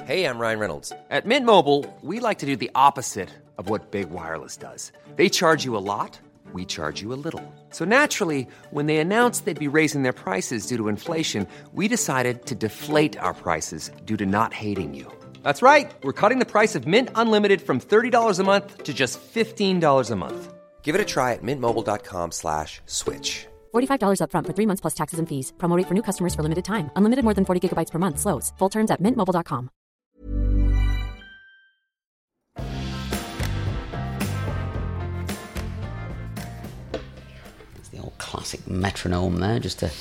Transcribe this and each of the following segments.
Hey, I'm Ryan Reynolds. At Mint Mobile, we like to do the opposite of what Big Wireless does. They charge you a lot, we charge you a little. So naturally, when they announced they'd be raising their prices due to inflation, we decided to deflate our prices due to not hating you. That's right. We're cutting the price of Mint Unlimited from $30 a month to just $15 a month. Give it a try at mintmobile.com/switch. $45 up front for 3 months plus taxes and fees. Promo rate for new customers for limited time. Unlimited more than 40 gigabytes per month. Slows full terms at mintmobile.com. It's the old classic metronome there, just to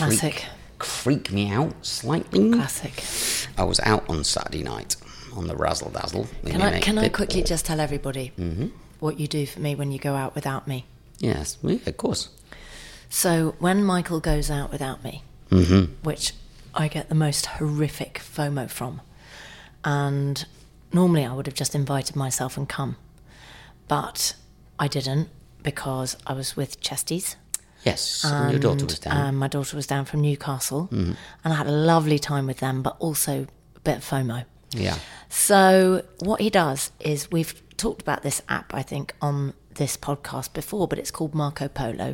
freak me out slightly. Classic. I was out on Saturday night on the Razzle Dazzle. Can I quickly just tell everybody what you do for me when you go out without me? Yes, of course. So when Michael goes out without me, which I get the most horrific FOMO from, and normally I would have just invited myself and come, but I didn't because I was with Chesties. Yes, and your daughter was down. My daughter was down from Newcastle, and I had a lovely time with them, but also a bit of FOMO. Yeah. So what he does is, we've talked about this app, I think, on this podcast before, but it's called Marco Polo.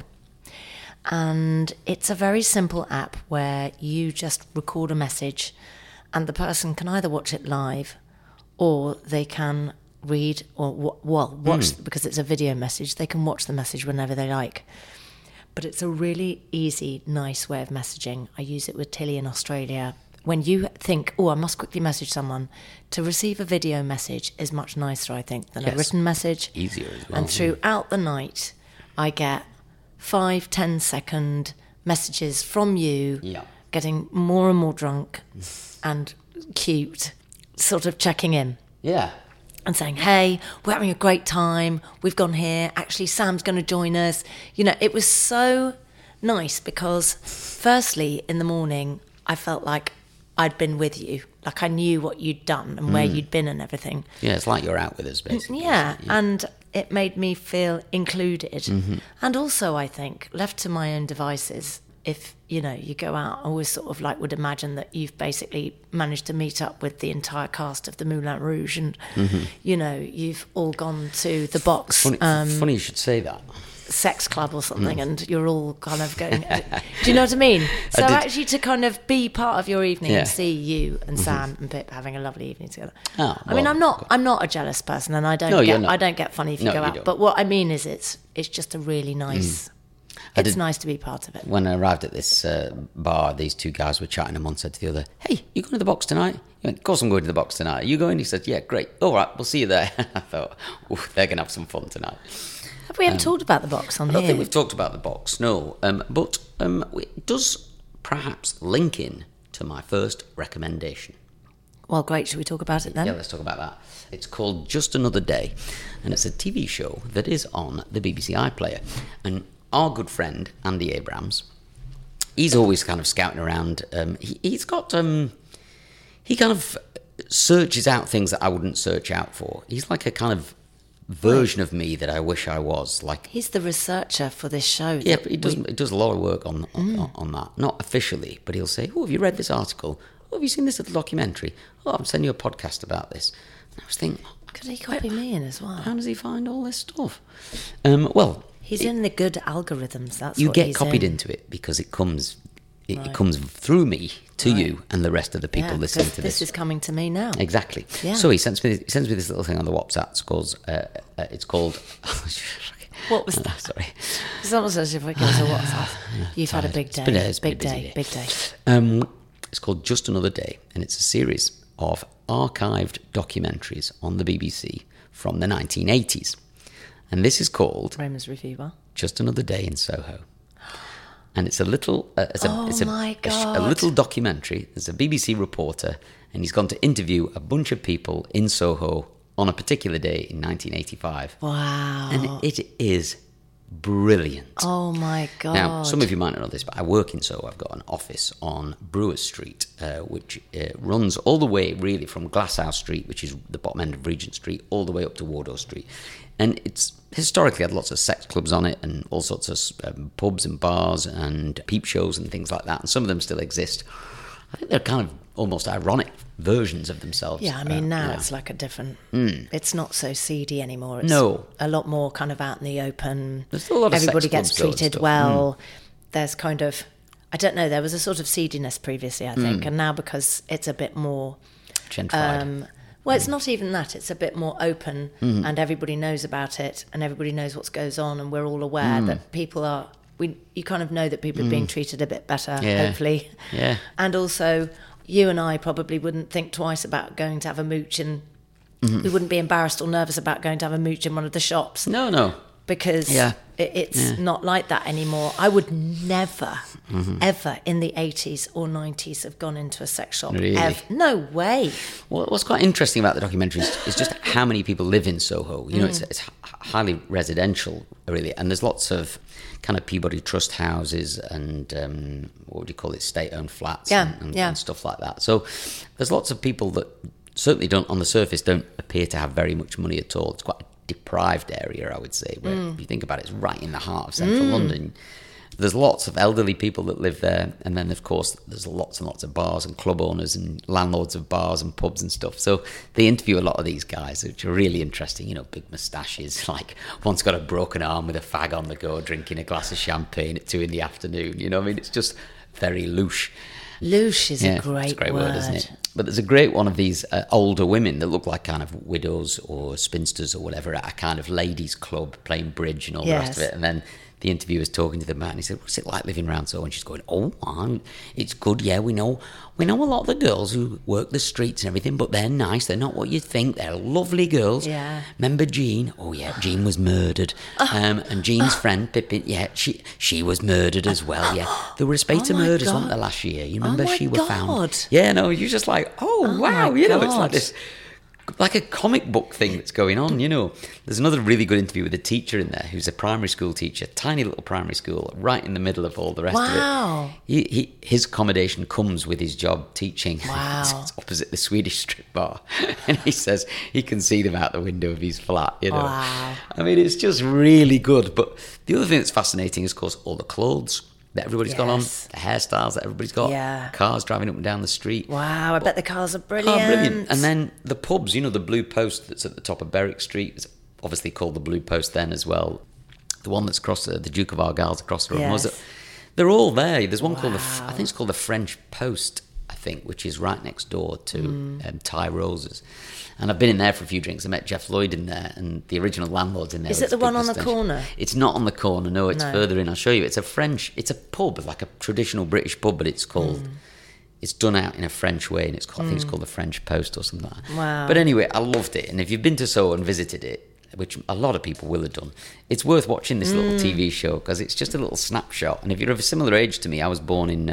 And it's a very simple app where you just record a message and the person can either watch it live or they can read or watch, because it's a video message, they can watch the message whenever they like. But it's a really easy, nice way of messaging. I use it with Tilly in Australia. When you think, I must quickly message someone, to receive a video message is much nicer, I think, than a written message. Easier as well. And throughout the night, I get 5-10 second messages from you, getting more and more drunk and cute, sort of checking in. Yeah. And saying, hey, we're having a great time. We've gone here. Actually, Sam's going to join us. You know, it was so nice because, firstly, in the morning, I felt like I'd been with you. Like I knew what you'd done and where you'd been and everything. Yeah, it's like you're out with us, basically. Yeah, and it made me feel included. And also, I think, left to my own devices, if, you know, you go out, I always sort of like would imagine that you've basically managed to meet up with the entire cast of the Moulin Rouge and, you know, you've all gone to the box. Funny you should say that. Sex club or something, and you're all kind of going, do you know what I mean? So actually to kind of be part of your evening and see you and Sam and Pip having a lovely evening together. I mean, I'm not a jealous person, and I don't get funny if you go out. But what I mean is it's just a really nice, it's nice to be part of it. When I arrived at this bar, these two guys were chatting, and one said to the other, hey, you going to the box tonight? He went, of course I'm going to the box tonight. Are you going? He said, yeah, great. All right, we'll see you there. I thought, they're going to have some fun tonight. Have we ever talked about the box on here? I don't think we've talked about the box, no. But it does perhaps link in to my first recommendation. Well, great. Should we talk about it then? Yeah, let's talk about that. It's called Just Another Day, and it's a TV show that is on the BBC iPlayer. And our good friend, Andy Abrams, he's always kind of scouting around. He's got... he kind of searches out things that I wouldn't search out for. He's like a kind of version of me that I wish I was. Like, he's the researcher for this show. Yeah, but he does a lot of work on that. Not officially, but he'll say, have you read this article? Have you seen this little documentary? I'm sending you a podcast about this. And I was thinking, could he copy me in as well? How does he find all this stuff? Well, he's in the good algorithms. That's you what get he's copied in. into it because it comes through me to you and the rest of the people listening to this. This is coming to me now. Exactly. Yeah. So he sends me this little thing on the WhatsApp. It's called. What was that? Sorry. It's almost as if we go to WhatsApp. You've had a big day. It's been a big day. It's called Just Another Day, and it's a series of archived documentaries on the BBC from the 1980s. And this is called Roma's Reviewer. Just Another Day in Soho. And it's a little, my God. a little documentary. There's a BBC reporter, and he's gone to interview a bunch of people in Soho on a particular day in 1985. Wow. And it is brilliant. Oh my God. Now, some of you might not know this, but I work in Soho. I've got an office on Brewers Street, which runs all the way really from Glasshouse Street, which is the bottom end of Regent Street, all the way up to Wardour Street. And it's historically had lots of sex clubs on it and all sorts of pubs and bars and peep shows and things like that. And some of them still exist. I think they're kind of almost ironic versions of themselves. Yeah, I mean, now it's like a different... It's not so seedy anymore. It's a lot more kind of out in the open. There's still a lot of everybody sex gets clubs, though, and treated stuff. well. There's kind of... I don't know, there was a sort of seediness previously, I think, and now because it's a bit more... Gentrified. Well, it's not even that. It's a bit more open and everybody knows about it and everybody knows what goes on and we're all aware that people are... You kind of know that people are being treated a bit better, hopefully. Yeah. And also, you and I probably wouldn't think twice about going to have a mooch in... We wouldn't be embarrassed or nervous about going to have a mooch in one of the shops. No. Because it's not like that anymore. I would never, ever in the 80s or 90s have gone into a sex shop. Really? No way. Well, what's quite interesting about the documentary is just how many people live in Soho. You know, it's highly residential, really, and there's lots of kind of Peabody Trust houses and what would you call it, state-owned flats and stuff like that. So there's lots of people that certainly on the surface don't appear to have very much money at all. It's quite a deprived area, I would say, where if you think about it, it's right in the heart of central London. There's lots of elderly people that live there, and then of course there's lots and lots of bars and club owners and landlords of bars and pubs and stuff. So they interview a lot of these guys, which are really interesting. You know, big moustaches, like one's got a broken arm with a fag on the go, drinking a glass of champagne at 2 PM. You know, I mean, it's just very louche. Louche is a great, it's a great word, isn't it? But there's a great one of these older women that look like kind of widows or spinsters or whatever at a kind of ladies' club playing bridge and all the rest of it. And then the interviewer's talking to the man. He said, "What's it like living around so?" And she's going, "It's good. Yeah, we know a lot of the girls who work the streets and everything, but they're nice. They're not what you think. They're lovely girls. Yeah. Remember Jean? Oh yeah, Jean was murdered. And Jean's friend Pippin, yeah, she was murdered as well. Yeah, there were a spate of murders, wasn't there, last year? You remember she was found? Yeah, no, you're just like, wow, you know, it's like this." Like a comic book thing that's going on, you know. There's another really good interview with a teacher in there who's a primary school teacher, tiny little primary school, right in the middle of all the rest of it. His accommodation comes with his job teaching. Wow. It's opposite the Swedish strip bar. And he says he can see them out the window of his flat, you know. Wow. I mean, it's just really good. But the other thing that's fascinating is, of course, all the clothes that everybody's got on, the hairstyles that everybody's got, cars driving up and down the street. Wow, I bet the cars are brilliant. Oh, brilliant. And then the pubs, you know, the Blue Post that's at the top of Berwick Street, it's obviously called the Blue Post then as well. The one that's across the Duke of Argyle's across the road. Yes. They're all there. There's one called, I think it's called the French Post, I think, which is right next door to Ty Rose's. And I've been in there for a few drinks. I met Jeff Lloyd in there, and the original landlord's in there. Is it the one on the corner? It's not on the corner, no, it's further in. I'll show you. It's a pub, like a traditional British pub, but it's called, it's done out in a French way, and it's called, I think it's called the French Post or something like that. Wow. But anyway, I loved it. And if you've been to Soho and visited it, which a lot of people will have done, it's worth watching this little TV show, because it's just a little snapshot. And if you're of a similar age to me, I was born in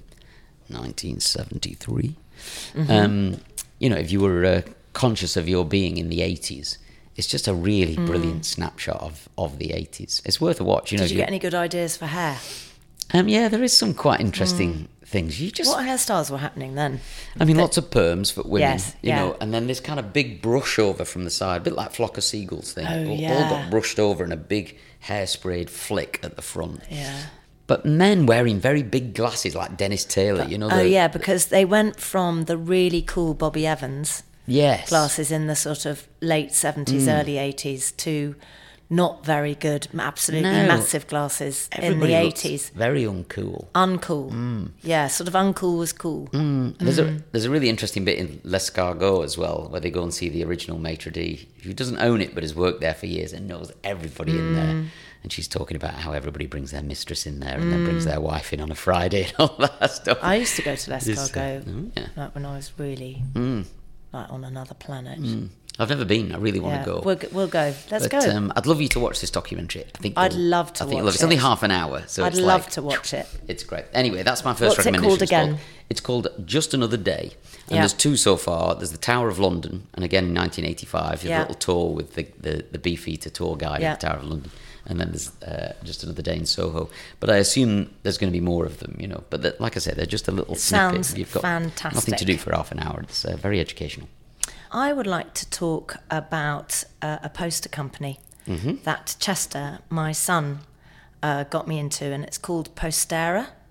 1973. You know, if you were conscious of your being in the 80s, it's just a really brilliant snapshot of the 80s. It's worth a watch. You know, Did you get any good ideas for hair? Yeah, there is some quite interesting things. What hairstyles were happening then? I mean, lots of perms for women, Yes, you know, and then this kind of big brush over from the side, a bit like Flock of Seagulls thing. All got brushed over and a big hairsprayed flick at the front. Yeah. But men wearing very big glasses like Dennis Taylor, you know. Because they went from the really cool Bobby Evans glasses in the sort of late 70s, early 80s to not very good, absolutely massive glasses in the 80s. Very uncool. Uncool. Yeah, sort of uncool was cool. There's a really interesting bit in L'Escargot as well, where they go and see the original maitre d', who doesn't own it but has worked there for years and knows everybody in there. And she's talking about how everybody brings their mistress in there and then brings their wife in on a Friday and all that stuff. I used to go to L'Escargot like when I was really like on another planet. I've never been. I really want to go. We'll go. Let's go. I'd love you to watch this documentary. I'd love to watch it. It's only half an hour, so I'd love to watch it. It's great. Anyway, that's my first What's recommendation. What's it called again? It's called Just Another Day. And there's two so far. There's the Tower of London, and again in 1985, there's a little tour with the Beefeater tour guide at the Tower of London. And then there's Just Another Day in Soho. But I assume there's going to be more of them, you know. But like I said, they're just a little snippet. Sounds You've got fantastic. Nothing to do for half an hour. It's very educational. I would like to talk about a poster company that Chester, my son, got me into, and it's called Postera.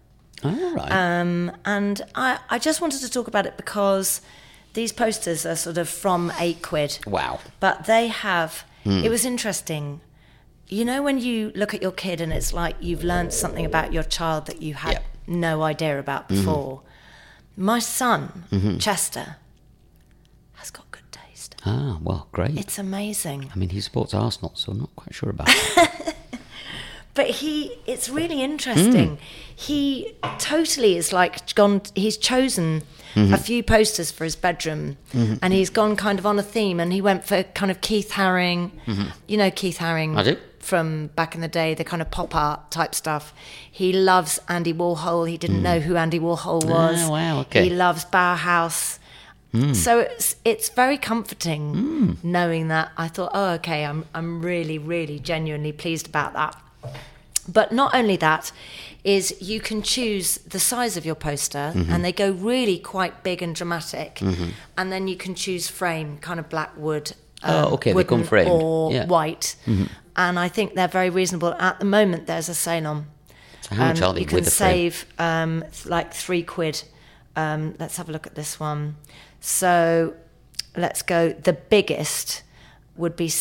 Oh, right. And I just wanted to talk about it because these posters are sort of from £8. Wow. But they have, it was interesting. You know, when you look at your kid and it's like you've learned something about your child that you had no idea about before. My son, Chester, has got good taste. Ah, well, great. It's amazing. I mean, he supports Arsenal, so I'm not quite sure about that. But it's really interesting. He totally is like he's chosen a few posters for his bedroom and he's gone kind of on a theme, and he went for kind of Keith Haring. You know Keith Haring? I do. From back in the day, the kind of pop art type stuff. He loves Andy Warhol. He didn't know who Andy Warhol was. Oh, wow, okay. He loves Bauhaus. So it's very comforting knowing that. I thought, oh, okay, I'm really, really genuinely pleased about that. But not only that, is you can choose the size of your poster, and they go really quite big and dramatic, and then you can choose frame, kind of black wood, they come framed. or white, and I think they're very reasonable. At the moment, there's a sale on. So how much are they you can with the save like £3. Let's have a look at this one. So let's go. The biggest would be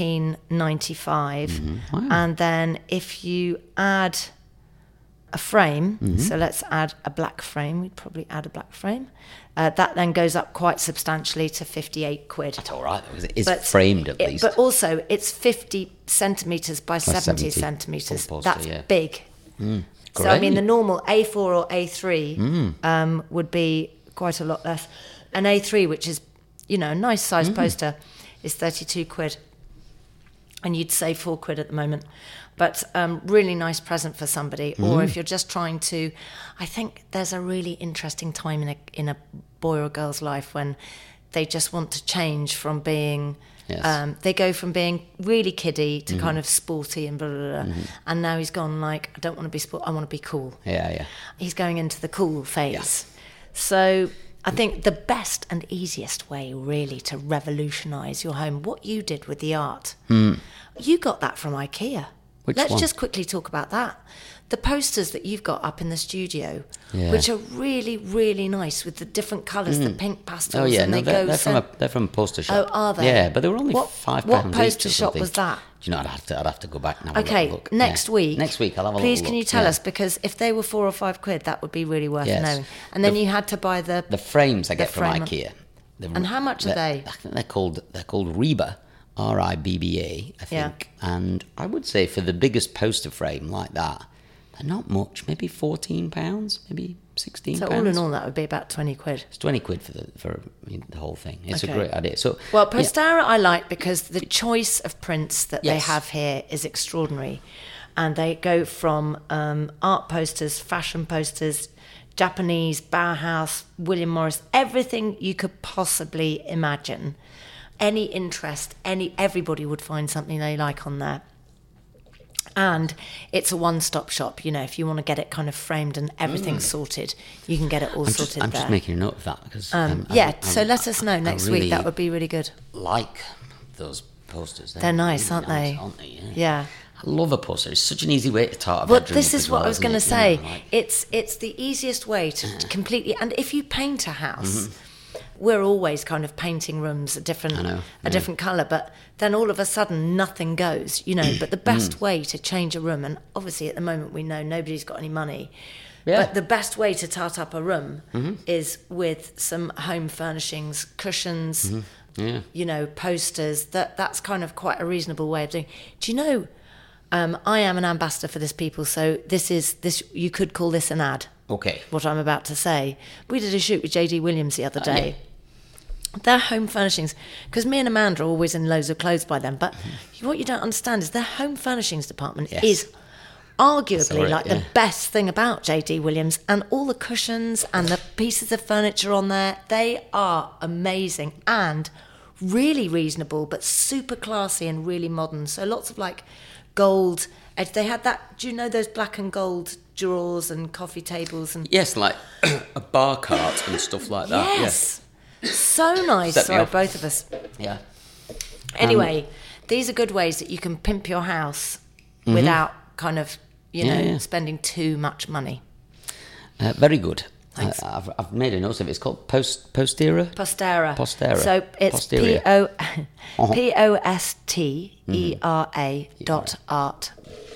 $17.95, Wow. and then if you add a frame, so let's add a black frame. We'd probably add a black frame. That then goes up quite substantially to £58. That's all right, because it is framed at least. But also, it's 50 centimetres by 70 centimetres. Full poster, That's big. So, I Great. mean, the normal A4 or A3 would be quite a lot less. An A3, which is, you know, a nice size poster, is £32. And you'd save £4 at the moment. But really nice present for somebody. Or if you're just trying to... I think there's a really interesting time in a boy or girl's life when they just want to change from being... Yes. They go from being really kiddie to kind of sporty and blah, blah, blah. And now he's gone like, I don't want to be sport, I want to be cool. Yeah. He's going into the cool phase. So I think the best and easiest way really to revolutionise your home, what you did with the art, you got that from IKEA. Let's one? just quickly talk about that. The posters that you've got up in the studio, Yeah. which are really, really nice with the different colours, the pink pastels. Oh, yeah, and no, they they're from a poster shop. Oh, are they? Yeah, but they were only £5 What each poster or shop something. was that? Do you know, I'd have to go back and have a Okay, little look. next week. Next week, I'll have a Please, little can look. you tell Yeah. us? Because if they were £4 or £5, that would be really worth Yes. knowing. And then you had to buy the frames I get from frame. IKEA. And how much are they? I think they're called Ribba, RIBBA, I think. And I would say for the biggest poster frame like that, they're not much. Maybe £14, maybe £16. So all in all, that would be about £20. It's £20 for the whole thing. It's Okay. a great idea. So Well, Postara I like because the choice of prints that they Yes. have here is extraordinary. And they go from art posters, fashion posters, Japanese, Bauhaus, William Morris, everything you could possibly imagine. Any interest, everybody would find something they like on there. And it's a one-stop shop. You know, if you want to get it kind of framed and everything sorted, you can get it all sorted I'm there. just making a note of that because So let us know next week. That would be really good. Like those posters. They're nice, aren't they? Aren't they? Yeah. I love a poster. It's such an easy way to start a Well, bedroom this up is as what well, I was isn't going to it? say. You know, like- It's the easiest way to completely. And if you paint a house, we're always kind of painting rooms a different colour, but then all of a sudden nothing goes, you know. But the best way to change a room, and obviously at the moment we know nobody's got any money, but the best way to tart up a room is with some home furnishings, cushions, you know, posters. That's kind of quite a reasonable way of doing. Do you know? I am an ambassador for this people, so this you could call this an ad. Okay. What I'm about to say. We did a shoot with JD Williams the other day. Their home furnishings, because me and Amanda are always in loads of clothes by them, but what you don't understand is their home furnishings department is arguably the best thing about JD Williams, and all the cushions and the pieces of furniture on there, they are amazing and really reasonable, but super classy and really modern. So lots of like gold. They had that, do you know those black and gold drawers and coffee tables? And Yes, like a bar cart and stuff like that. yes. So nice. Set me Sorry, off. both of us. Yeah. Anyway, these are good ways that you can pimp your house without kind of, you know, spending too much money. Very good. Thanks. I've made a note of it. It's called Postera. Postera. Postera. So it's Posterior. POSTERA.art.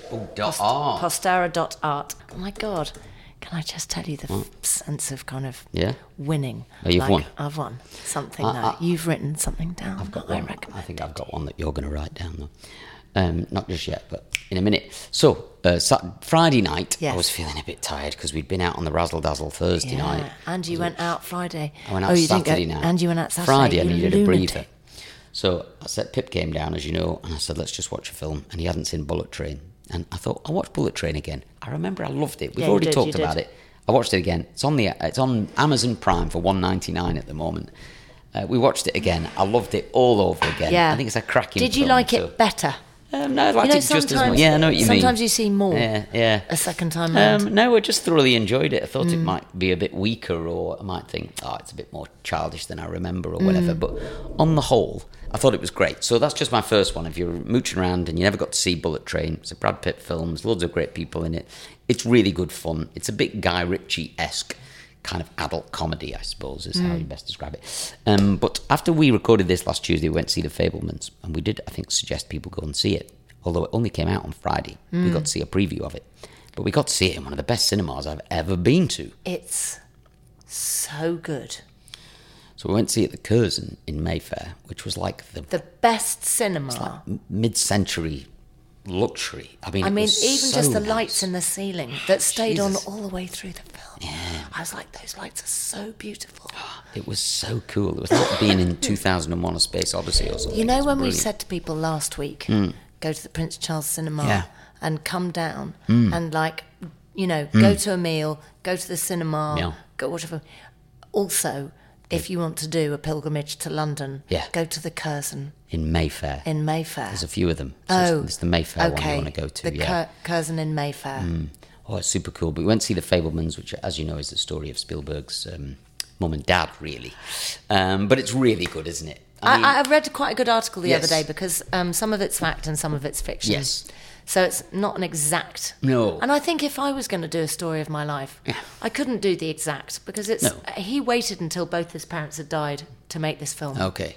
Art. Postera.art. Oh my God. Can I just tell you the sense of kind of winning? Oh, you've won. I've won something now. You've written something down. I've got I one. recommend. I think I've got one that you're going to write down, though. Not just yet, but in a minute. So, Friday night, I was feeling a bit tired because we'd been out on the Razzle Dazzle Thursday night. And you went out Friday. I went out Saturday night. And you went out Saturday. Friday, I needed a lunatic. breather. So I said, Pip came down, as you know, and I said, let's just watch a film. And he hadn't seen Bullet Train. And I thought, I'll watch Bullet Train again. I remember I loved it. We've already talked about it. I watched it again. It's on Amazon Prime for $1.99 at the moment. We watched it again. I loved it all over again. Yeah. I think it's a cracking Did you film, like it better? No, I liked it just as much. Yeah, I know what you mean. Sometimes you see more a second time round. No, I just thoroughly enjoyed it. I thought it might be a bit weaker, or I might think, it's a bit more childish than I remember, or whatever. But on the whole, I thought it was great. So that's just my first one. If you're mooching around and you never got to see Bullet Train, it's a Brad Pitt film. There's loads of great people in it. It's really good fun. It's a bit Guy Ritchie-esque kind of adult comedy, I suppose, is how you best describe it. But after we recorded this last Tuesday, we went to see The Fabelmans, and we did, I think, suggest people go and see it. Although it only came out on Friday. We got to see a preview of it. But we got to see it in one of the best cinemas I've ever been to. It's so good. So we went to see it at the Curzon in Mayfair, which was like the best cinema. Mid-century luxury. I mean, even so just the nice. lights in the ceiling that stayed Jesus. on all the way through the film. Yeah. I was like, those lights are so beautiful. It was so cool. It was like being in 2001: A Space Odyssey or something. You It know was when brilliant. we said to people last week, go to the Prince Charles Cinema Yeah. and come down and go to a meal, go to the cinema, Yeah. go watch a film. Also, if you want to do a pilgrimage to London, go to the Curzon in Mayfair. in Mayfair. There's a few of them. So it's the Mayfair one you want to go to. The Curzon in Mayfair. Oh, it's super cool. But we went to see The Fabelmans, which, as you know, is the story of Spielberg's mum and dad, really. But it's really good, isn't it? I read quite a good article the Yes. other day because some of it's fact and some of it's fiction. Yes. So it's not an exact. No. And I think if I was going to do a story of my life, I couldn't do the exact because it's. No. He waited until both his parents had died to make this film. Okay.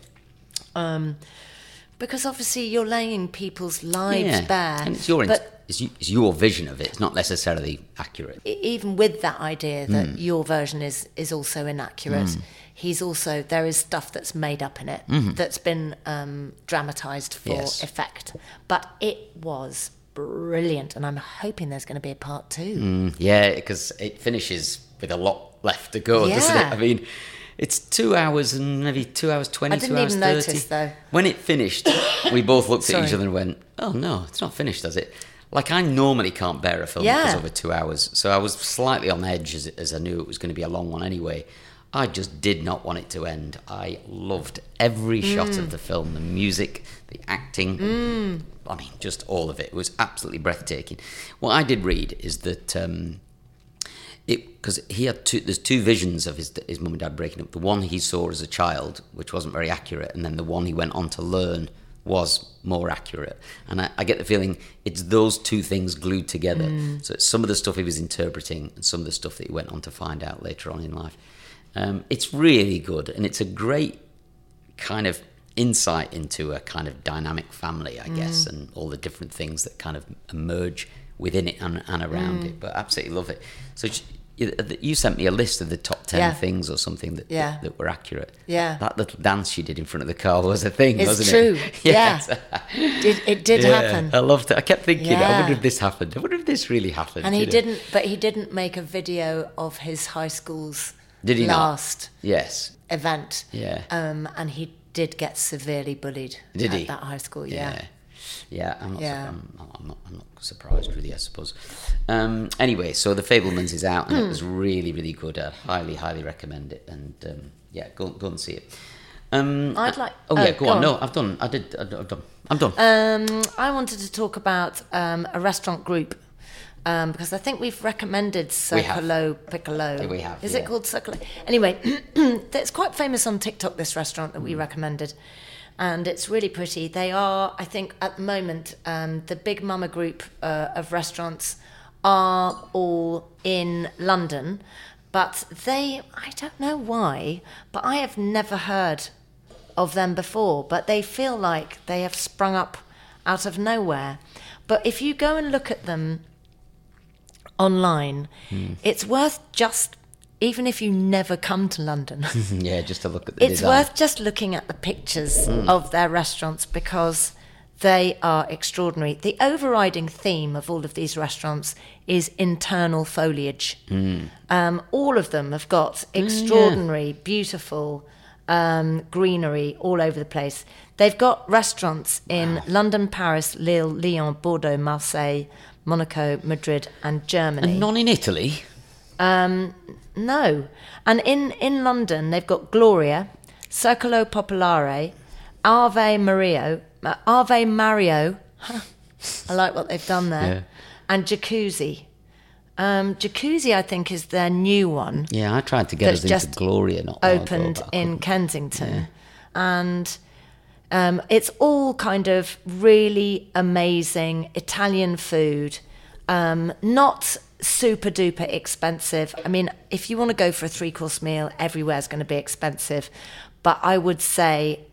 Because obviously you're laying people's lives bare. And it's your, but it's your vision of it. It's not necessarily accurate. even with that idea that your version is also inaccurate, there is stuff that's made up in it that's been dramatised for effect. But it was brilliant, and I'm hoping there's going to be a part 2. Yeah, because it finishes with a lot left to go, doesn't it? Yeah. I mean, it's 2 hours and maybe 2 hours 20, I didn't 2 hours even 30. notice, though. When it finished, we both looked at each Sorry. other and went, oh no, it's not finished, does it? Like, I normally can't bear a film that's over 2 hours, so I was slightly on edge as I knew it was going to be a long one anyway. I just did not want it to end. I loved every shot of the film, the music, the acting. I mean, just all of it. It was absolutely breathtaking. What I did read is that because he had there's two visions of his mum and dad breaking up. The one he saw as a child, which wasn't very accurate, and then the one he went on to learn was more accurate. And I get the feeling it's those two things glued together. So it's some of the stuff he was interpreting and some of the stuff that he went on to find out later on in life. It's really good, and it's a great kind of insight into a kind of dynamic family, I guess, and all the different things that kind of emerge within it and around it. But I absolutely love it. So you sent me a list of the top 10 things or something that were accurate. Yeah. That little dance you did in front of the car was a thing, It's wasn't true. it? Yeah. It did happen. I loved it. I kept thinking, I Yeah. wonder if this happened. I wonder if this really happened. And he you know? didn't, but he didn't make a video of his high school's Did he not? last Yes. event. Yeah. And he did get severely bullied Did at he? that high school. Yeah. Yeah, I'm not, Yeah. I'm not surprised, really, I suppose. Anyway, so The Fabelmans is out, and it was really, really good. I highly, highly recommend it. And go and see it. I'd like. Oh yeah, go on. on. No, I've done. I'm done. I wanted to talk about a restaurant group because I think we've recommended Circolo Piccolo. Yeah, we have, Is yeah. it called Circolo? Anyway, it's quite famous on TikTok, this restaurant that we recommended. And it's really pretty. They are, I think, at the moment, the Big Mama group of restaurants are all in London, but I don't know why, but I have never heard of them before, but they feel like they have sprung up out of nowhere. But if you go and look at them online, it's worth just, even if you never come to London, Yeah, just to look at the it's design. worth just looking at the pictures of their restaurants, because they are extraordinary. The overriding theme of all of these restaurants is internal foliage. All of them have got extraordinary, beautiful greenery all over the place. They've got restaurants in London, Paris, Lille, Lyon, Bordeaux, Marseille, Monaco, Madrid, and Germany. And none in Italy. No. And in London, they've got Gloria, Circolo Popolare, Ave Mario. I like what they've done there. Yeah. And Jacuzzi. Jacuzzi, I think, is their new one. Yeah, I tried to get That's us into just Gloria not long ago, opened but I in couldn't. Kensington. And it's all kind of really amazing Italian food. Not super duper expensive. I mean, if you want to go for a 3-course meal, everywhere's going to be expensive. But I would say,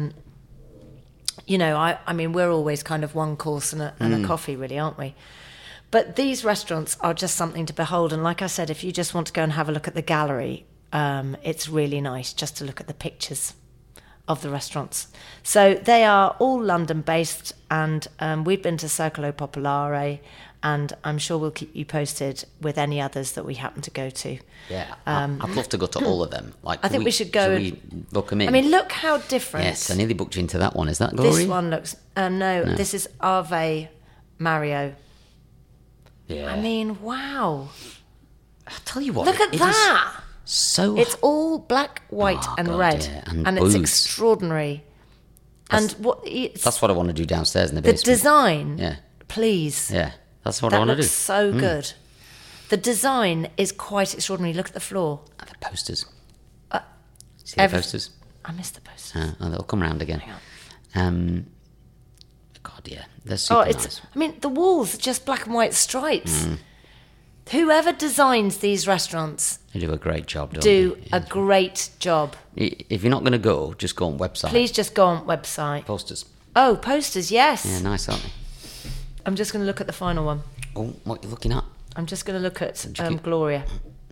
I mean, we're always kind of 1 course and a coffee, really, aren't we? But these restaurants are just something to behold. And like I said, if you just want to go and have a look at the gallery, it's really nice just to look at the pictures of the restaurants. So they are all London-based, and we've been to Circolo Popolare, and I'm sure we'll keep you posted with any others that we happen to go to. Yeah, I'd love to go to all of them. Like, I think we should go Should we book them in? I mean, look how different. Yes, I nearly booked you into that one. Is that Gloria? This one looks... no, this is Ave Mario. Yeah. I mean, wow. I'll tell you what. Look at it is that. So It's all black, white, Oh, and God, red, yeah, and it's booze. extraordinary. And That's what I want to do downstairs in the the basement. design. Yeah. Please. Yeah, that's what I That want to do. looks so good. The design is quite extraordinary. Look at the floor. And the posters. See every- the posters? I missed the posters. They'll come round again. Hang God, yeah, they're super nice. I mean, the walls are just black and white stripes. Mm. Whoever designs these restaurants They do a great job, don't do they? a great job. If you're not going to go, just go on website. Please just go on website. Posters. Oh, posters, yes. Yeah, nice, aren't they? I'm just going to look at the final one. Oh, what are you looking at? I'm just going to look at you keep- Gloria.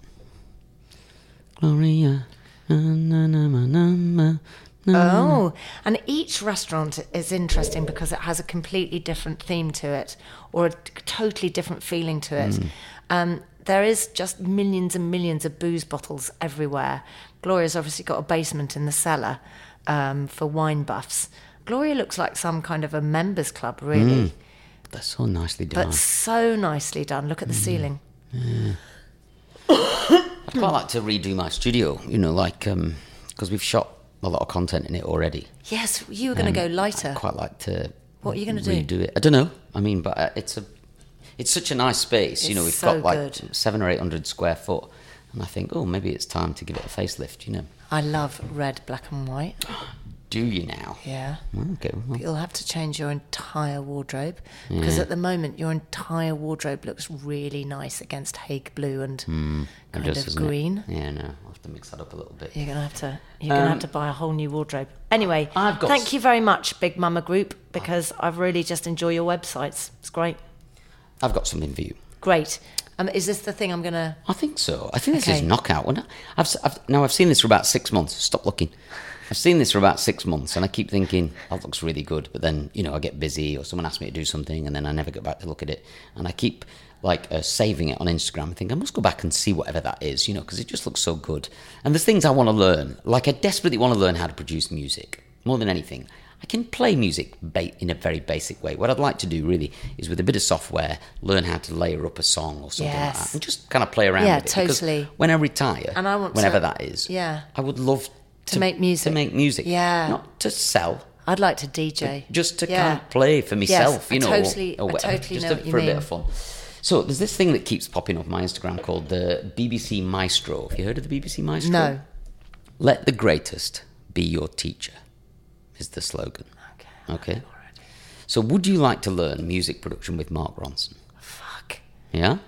Gloria. Na, na, na, na, na, na. Oh, and each restaurant is interesting because it has a completely different theme to it, or a totally different feeling to it. There is just millions and millions of booze bottles everywhere. Gloria's obviously got a basement in the cellar for wine buffs. Gloria looks like some kind of a members club, really, They're so nicely done. but so nicely done. Look at the ceiling. I'd quite like to redo my studio, because we've shot a lot of content in it already. Yes, you were going to go lighter. I'd quite like to. What are you gonna do? Redo it. I don't know. I mean, but it's such a nice space. It's We've so got like good. 700 or 800 square foot, and I think, maybe it's time to give it a facelift. I love red, black and white. Do you now? Yeah. Okay. Well, You'll have to change your entire wardrobe because at the moment your entire wardrobe looks really nice against Hague blue and it kind does, of doesn't it? green. Yeah, no, I'll have to mix that up a little bit. You're gonna have to buy a whole new wardrobe. Anyway, I've got thank you very much, Big Mama Group, because I've really just enjoyed your websites. It's great. I've got something for you. Great. Is this the thing I'm gonna? I think so. I think this is Okay. knockout. I've seen this for about 6 months. Stop looking. I've seen this for about 6 months, and I keep thinking, that looks really good. But then, I get busy, or someone asks me to do something, and then I never get back to look at it. And I keep saving it on Instagram. I think I must go back and see whatever that is, because it just looks so good. And there's things I want to learn. Like, I desperately want to learn how to produce music more than anything. I can play music in a very basic way. What I'd like to do really is, with a bit of software, learn how to layer up a song or something like Yes. that, and just kind of play around Yeah, with it. Because totally. when I retire, And I want whenever to- that is, yeah. I would love To make music. To make music, Yeah. not to sell. I'd like to DJ. Just to Yeah. kind of play for myself, I totally or whatever, totally just know what you for a bit mean. of fun. So there's this thing that keeps popping up on my Instagram called the BBC Maestro. Have you heard of the BBC Maestro? No. Let the greatest be your teacher, is the slogan. Okay. So would you like to learn music production with Mark Ronson? Fuck. Yeah?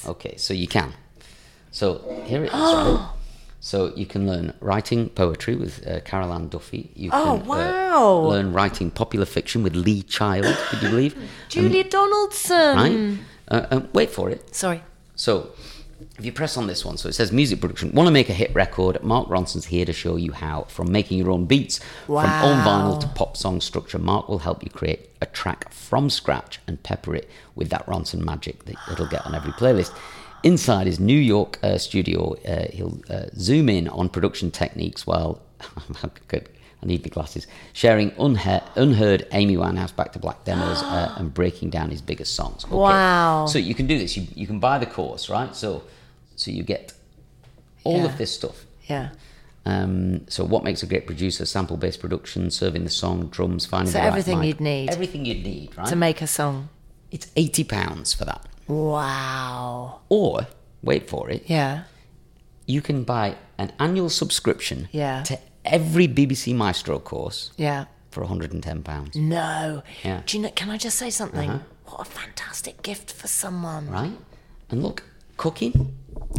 Okay, so you can. So here it is, right? So you can learn writing poetry with Carol Ann Duffy. You can wow. Learn writing popular fiction with Lee Child, could you believe? Julia Donaldson. Right? Wait for it. Sorry. So if you press on this one, so it says music production. Want to make a hit record? Mark Ronson's here to show you how. From making your own beats, from on vinyl to pop song structure, Mark will help you create a track from scratch and pepper it with that Ronson magic that it'll get on every playlist. Inside his New York studio, he'll zoom in on production techniques while, I need my glasses, sharing unheard Amy Winehouse Back to Black demos and breaking down his biggest songs. Okay. Wow. So you can do this. You can buy the course, right? So you get all of this stuff. Yeah. So what makes a great producer? Sample-based production, serving the song, drums, finding the right everything mic. you'd need. Everything you'd need, right? To make a song. It's £80 for that. Wow. Or, wait for it, Yeah. you can buy an annual subscription Yeah. to every BBC Maestro course Yeah. for £110. No. Yeah. Do you know, can I just say something? What a fantastic gift for someone. Right? And look, cooking,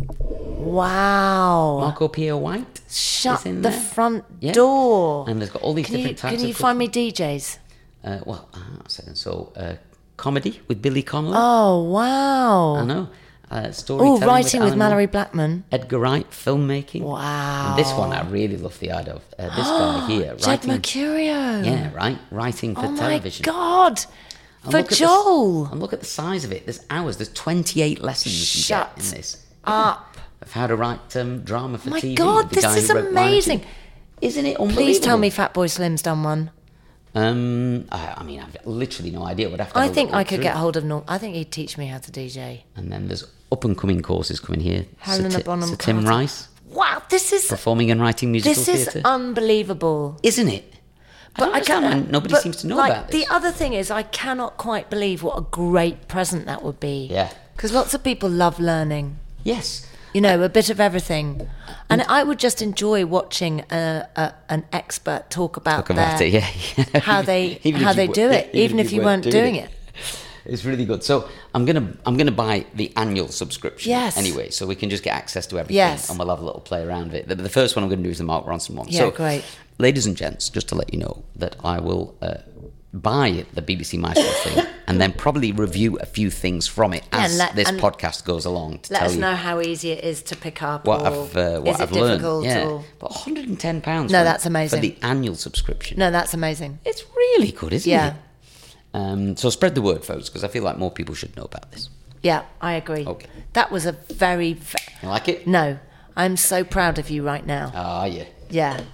Wow. Marco Pierre White. Shut is in the there. front Yeah. door. And there's got all these different types Can of you find me cooking. DJs? A second. So, comedy with Billy Connolly. Oh, wow. I know. Storytelling Oh, writing with Alan Mallory Moore. Blackman. Edgar Wright, filmmaking. Wow. And this one I really love the idea of. This guy here. Jed writing, Mercurio. Yeah, right. Writing for Oh, television. my God. And For look at Joel. and look at the size of it. There's hours. There's 28 lessons you can get in this. Up. Of how to write drama for My TV. God, The this guy is who wrote amazing. Lion King. Isn't it unbelievable? Please tell me Fatboy Slim's done one. I mean, I've literally no idea. We'd have to I have a think look I could through. get hold of Norm. I think he'd teach me how to DJ. And then there's up-and-coming courses coming here. Helena Bonham Sir Tim Carter. Rice, Wow, this is performing and writing musical this is theatre. unbelievable. Isn't it? I don't understand why nobody but, seems to know like, about this. The other thing is, I cannot quite believe what a great present that would be. Yeah. Because lots of people love learning. Yes. You know, a bit of everything. And I would just enjoy watching an expert talk about, it, yeah. how they Even if you do were- it, even if you weren't doing it. It's really good. So I'm gonna buy the annual subscription. Yes. Anyway, so we can just get access to everything, Yes. and we'll have a little play around with it. The first one I'm going to do is the Mark Ronson one. Yeah, so, great. Ladies and gents, just to let you know that I will buy the BBC Maestro thing and then probably review a few things from it as this podcast goes along to Let tell us you know how easy it is to pick up. what or I've is it learned. difficult? Yeah, Or... but £110. No, that's amazing. for the annual subscription. No, that's amazing. It's really good, isn't Yeah. it? So spread the word, folks, because I feel like more people should know about this. Yeah, I agree. Okay. That was a very... You like it? No, I'm so proud of you right now. Ah, yeah. Yeah.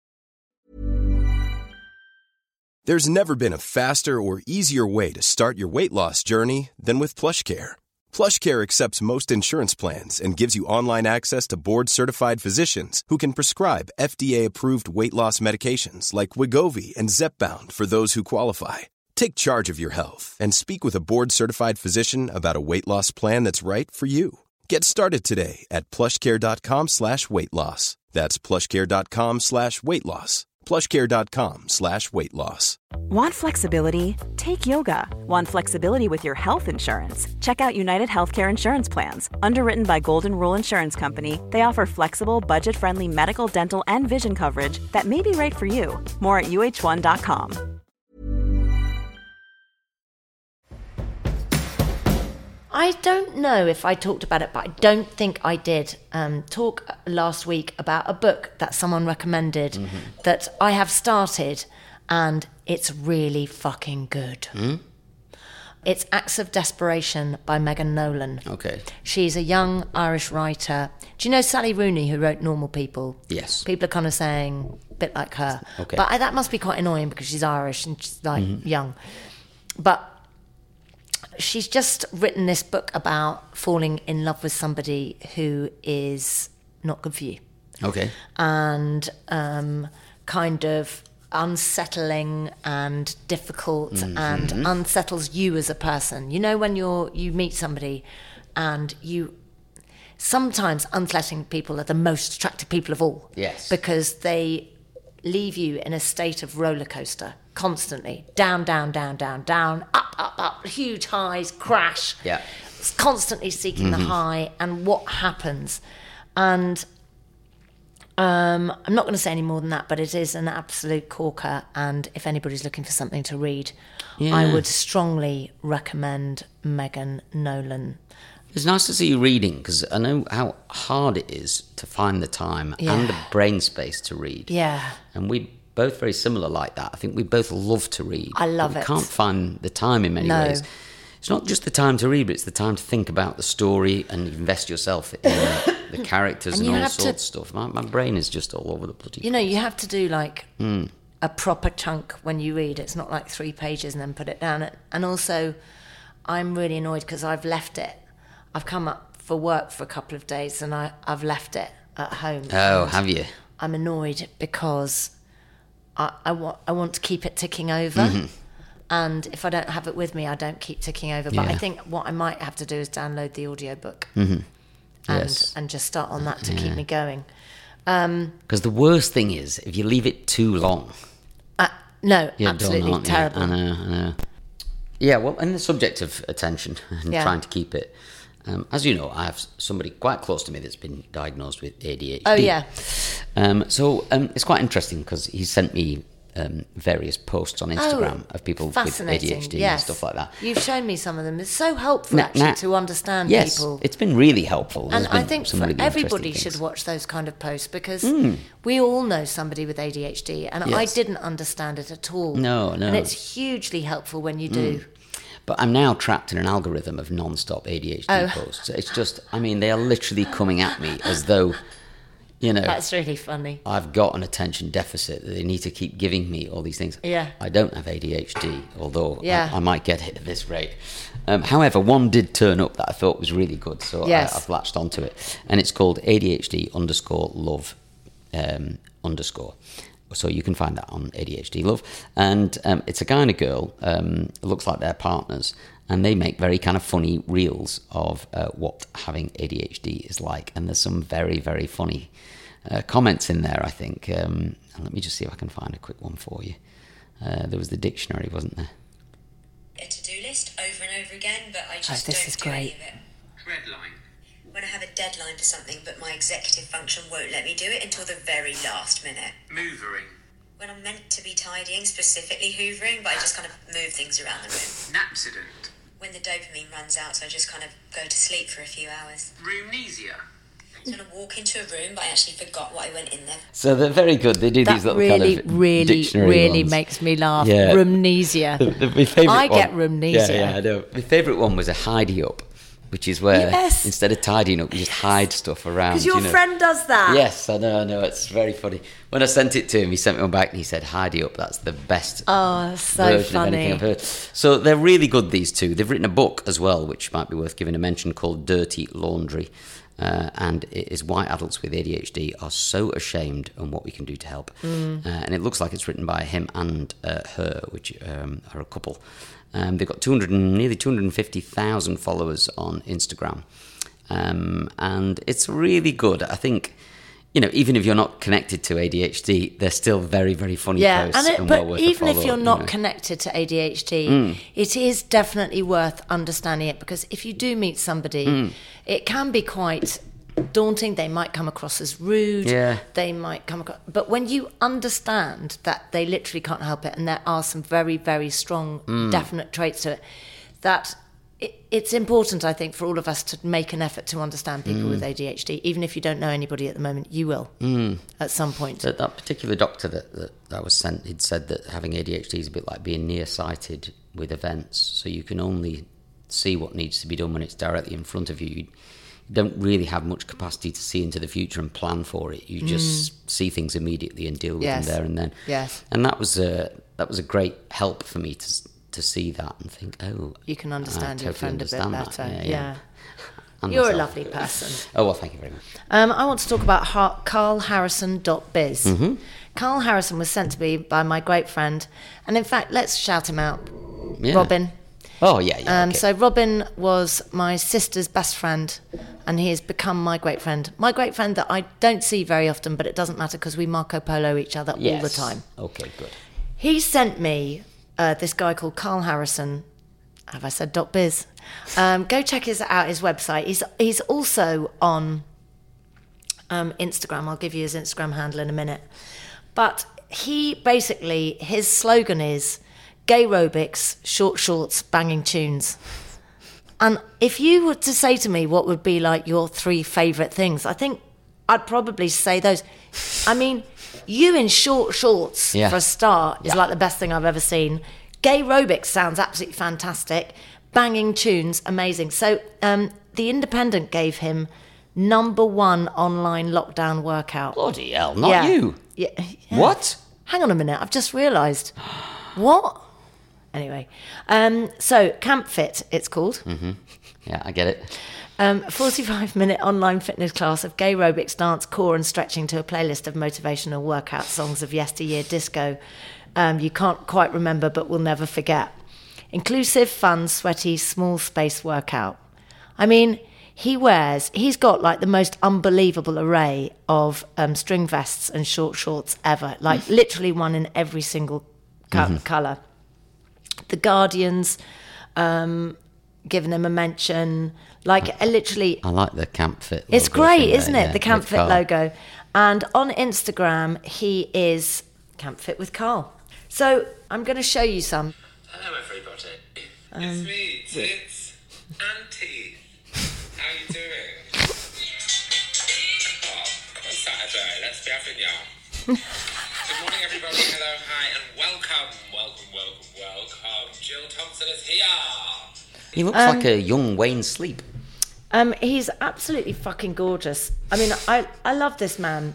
There's never been a faster or easier way to start your weight loss journey than with PlushCare. PlushCare accepts most insurance plans and gives you online access to board-certified physicians who can prescribe FDA-approved weight loss medications like Wegovy and Zepbound for those who qualify. Take charge of your health and speak with a board-certified physician about a weight loss plan that's right for you. Get started today at plushcare.com/weight loss. That's plushcare.com/weight loss. plushcare.com/weight loss. Want flexibility? Take yoga. Want flexibility with your health insurance? Check out United Healthcare Insurance Plans. Underwritten by Golden Rule Insurance Company, they offer flexible, budget-friendly medical, dental, and vision coverage that may be right for you. More at uh1.com. I don't know if I talked about it, but I don't think I did talk last week about a book that someone recommended that I have started, and it's really fucking good. It's Acts of Desperation by Megan Nolan. Okay. She's a young Irish writer. Do you know Sally Rooney, who wrote Normal People? Yes. People are kind of saying a bit like her. Okay. But that must be quite annoying because she's Irish and she's like young. But she's just written this book about falling in love with somebody who is not good for you. Okay. And kind of unsettling and difficult and unsettles you as a person. You know, when you meet somebody and sometimes unsettling people are the most attractive people of all. Yes. Because they leave you in a state of roller coaster constantly. Down, down, down, down, down, up, up, up, huge highs, crash. Yeah. constantly seeking the high and what happens. And I'm not going to say any more than that, but it is an absolute corker. And if anybody's looking for something to read, I would strongly recommend Megan Nolan. It's nice to see you reading, because I know how hard it is to find the time and the brain space to read. Yeah. And we both very similar like that. I think we both love to read. I love it. We can't find the time in many ways. It's not just the time to read, but it's the time to think about the story and invest yourself in the characters and all sorts of stuff. My brain is just all over the bloody place. You have to do like a proper chunk when you read. It's not like 3 pages and then put it down. And also, I'm really annoyed because I've left it. I've come up for work for a couple of days and I've left it at home. Oh, have you? I'm annoyed because I want to keep it ticking over. And if I don't have it with me, I don't keep ticking over. But I think what I might have to do is download the audiobook and just start on that to keep me going. Because the worst thing is if you leave it too long. No, absolutely terrible. I know. Yeah, well, and the subject of attention and trying to keep it. As you know, I have somebody quite close to me that's been diagnosed with ADHD. Oh, yeah. So it's quite interesting because he sent me various posts on Instagram of people with ADHD and stuff like that. You've shown me some of them. It's so helpful, actually, to understand people. It's been really helpful. And I think everybody should watch those kind of posts because we all know somebody with ADHD, and I didn't understand it at all. No. And it's hugely helpful when you do. But I'm now trapped in an algorithm of non-stop ADHD posts. It's just, they are literally coming at me as though, That's really funny. I've got an attention deficit. They need to keep giving me all these things. Yeah. I don't have ADHD, although I might get it at this rate. However, one did turn up that I thought was really good, so I've latched onto it. And it's called ADHD_love_. So you can find that on ADHD Love. And it's a guy and a girl. It looks like they're partners. And they make very kind of funny reels of what having ADHD is like. And there's some very, very funny comments in there, I think. And let me just see if I can find a quick one for you. There was the dictionary, wasn't there? A to-do list over and over again, but I just this don't do any is of it. Redline. When I have a deadline for something, but my executive function won't let me do it until the very last minute. Moovering. When I'm meant to be tidying, specifically hoovering, but I just kind of move things around the room. Napsident. When the dopamine runs out, so I just kind of go to sleep for a few hours. Roomnesia. So when I walk into a room, but I actually forgot what I went in there. So they're very good. They do these little kind of dictionary really ones. makes me laugh. Yeah. Roomnesia. My favourite I one, get roomnesia. Yeah, I know. My favourite one was a Heidi Up, which is where instead of tidying up, you just hide stuff around. Because your friend does that. Yes, I know. It's very funny. When I sent it to him, he sent me one back and he said, Heidi Up, that's the best so version funny. of anything I've heard. So they're really good, these two. They've written a book as well, which might be worth giving a mention, called Dirty Laundry. And it is why adults with ADHD are so ashamed and what we can do to help. And it looks like it's written by him and her, which are a couple. They've got nearly 250,000 followers on Instagram. And it's really good. I think, even if you're not connected to ADHD, they're still very, very funny posts. But even if you're not connected to ADHD, it is definitely worth understanding it, because if you do meet somebody, it can be quite daunting. They might come across as rude. Yeah. They might come across... But when you understand that they literally can't help it and there are some very, very strong, definite traits to it, that... It's important, I think, for all of us to make an effort to understand people with ADHD. Even if you don't know anybody at the moment, you will at some point. That particular doctor that I was sent, he'd said that having ADHD is a bit like being nearsighted with events. So you can only see what needs to be done when it's directly in front of you. You don't really have much capacity to see into the future and plan for it. You just see things immediately and deal with them there and then. Yes. And that was a great help for me to see that and think, you can understand your friend a bit better. Yeah. You're a lovely person. Oh, well, thank you very much. I want to talk about carlharrison.biz. Carl Harrison was sent to me by my great friend, and in fact, let's shout him out. Robin. Oh, yeah. Okay. So Robin was my sister's best friend, and he has become my great friend. My great friend that I don't see very often, but it doesn't matter because we Marco Polo each other all the time. Okay, good. He sent me this guy called Carl Harrison Have I said .biz? Go check out his website. He's also on Instagram. I'll give you his Instagram handle in a minute. But he basically, his slogan is gay aerobics, short shorts, banging tunes. And if you were to say to me what would be like your 3 favourite things, I think I'd probably say those. I mean, you in short shorts for a start is like the best thing I've ever seen. Gay aerobics sounds absolutely fantastic. Banging tunes, amazing. So The Independent gave him #1 online lockdown workout. Bloody hell, not you. Yeah. What? Hang on a minute, I've just realised. What? Anyway, so Camp Fit, it's called. Mm-hmm. Yeah, I get it. 45-minute online fitness class of gay aerobics, dance, core and stretching to a playlist of motivational workout songs of yesteryear disco. You can't quite remember, but will never forget. Inclusive, fun, sweaty, small space workout. I mean, he's got like the most unbelievable array of string vests and short shorts ever. Like literally one in every single colour. The Guardians giving him a mention. Like literally... I like the Camp Fit logo. It's great, isn't it? Yeah, the Camp Fit Carl. logo. And on Instagram, he is Camp Fit with Carl. So I'm going to show you some. Hello everybody, it's me, Tits and Teeth. How you doing? Oh, it's Saturday, let's be having ya. Good morning everybody, hello, hi and welcome. Jill Thompson is here. He looks like a young Wayne Sleep. He's absolutely fucking gorgeous. I mean, I love this man.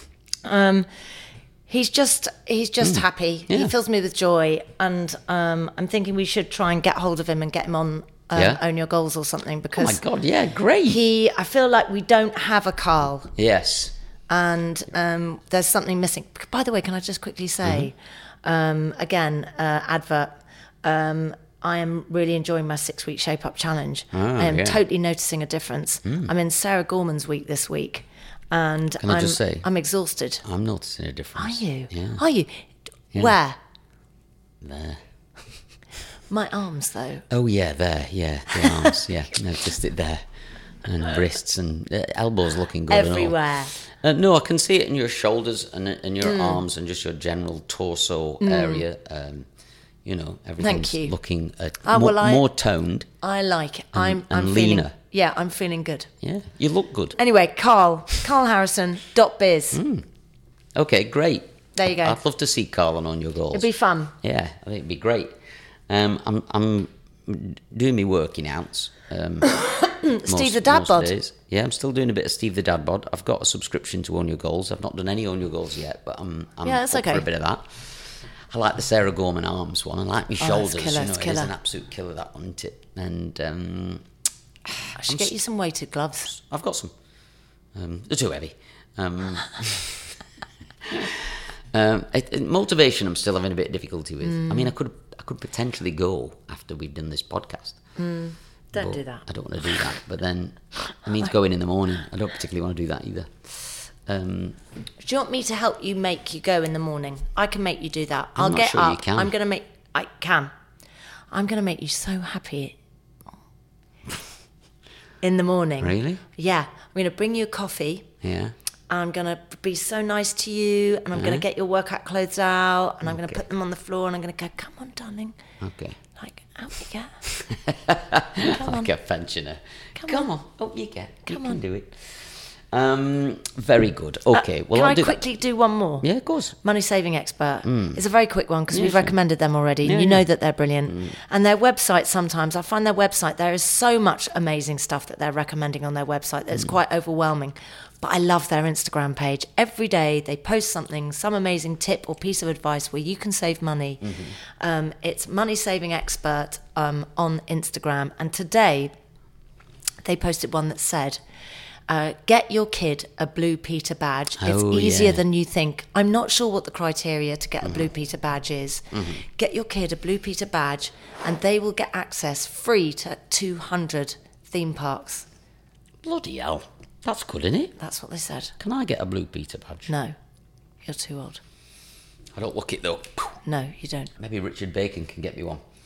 He's just happy. Yeah. He fills me with joy, and I'm thinking we should try and get hold of him and get him on Own Your Goals or something, because Oh my God, yeah, great. I feel like we don't have a Carl, Yes. and there's something missing. By the way, can I just quickly say, again, advert. I am really enjoying my 6-week Shape Up Challenge. I am totally noticing a difference. I'm in Sarah Gorman's week this week, and Can I just say, I'm exhausted. I'm noticing a difference. Are you? Yeah. Are you? Yeah. Where? There. My arms, though. Oh yeah, there. Yeah, the arms. Yeah, noticed it there, and wrists and elbows looking good. Everywhere. And all. No, I can see it in your shoulders and your arms and just your general torso area. Everything's you. looking well, more toned. I like it. And I'm leaner. feeling. Yeah, I'm feeling good. Yeah, you look good. Anyway, Carl Harrison .biz. Okay, great. There you go. I'd love to see Carl on Your Goals. It'd be fun. Yeah, I think it'd be great. I'm doing me working outs. Steve the Dad Bod. Days. Yeah, I'm still doing a bit of Steve the Dad Bod. I've got a subscription to Own Your Goals. I've not done any Own Your Goals yet, but I'm that's up okay. for a bit of that. I like the Sarah Gorman arms one. I like my shoulders. Killer, It is killer. an absolute killer, that one, isn't it? And I should get you some weighted gloves. I've got some. They're too heavy. Motivation, I'm still having a bit of difficulty with. I mean, I could potentially go after we've done this podcast. Don't do that. I don't want to do that. But then it means going in the morning. I don't particularly want to do that either. Do you want me to help you make you go in the morning? I can make you do that. I'm I'll not get sure up. you can. I'm going to make you so happy in the morning. Really? Yeah. I'm going to bring you a coffee. Yeah. I'm going to be so nice to you, and I'm going to get your workout clothes out, and I'm going to put them on the floor, and I'm going to go, come on, darling. Okay. Like, out you get. Come on. Like a pensioner. Come on. Up you get. You Come can on. do it. Very good. Okay. Well, Can I'll I do quickly do one more? Yeah, of course. Money Saving Expert. It's a very quick one because we've recommended them already. Yeah, and you know that they're brilliant. And their website, sometimes I find their website, there is so much amazing stuff that they're recommending on their website that it's quite overwhelming. But I love their Instagram page. Every day they post something, some amazing tip or piece of advice where you can save money. It's Money Saving Expert on Instagram. And today they posted one that said, get your kid a Blue Peter badge. It's easier than you think. I'm not sure what the criteria to get a Blue Peter badge is. Get your kid a Blue Peter badge and they will get access free to 200 theme parks. Bloody hell. That's good, isn't it? That's what they said. Can I get a Blue Peter badge? No, you're too old. I don't look it though. No, you don't. Maybe Richard Bacon can get me one.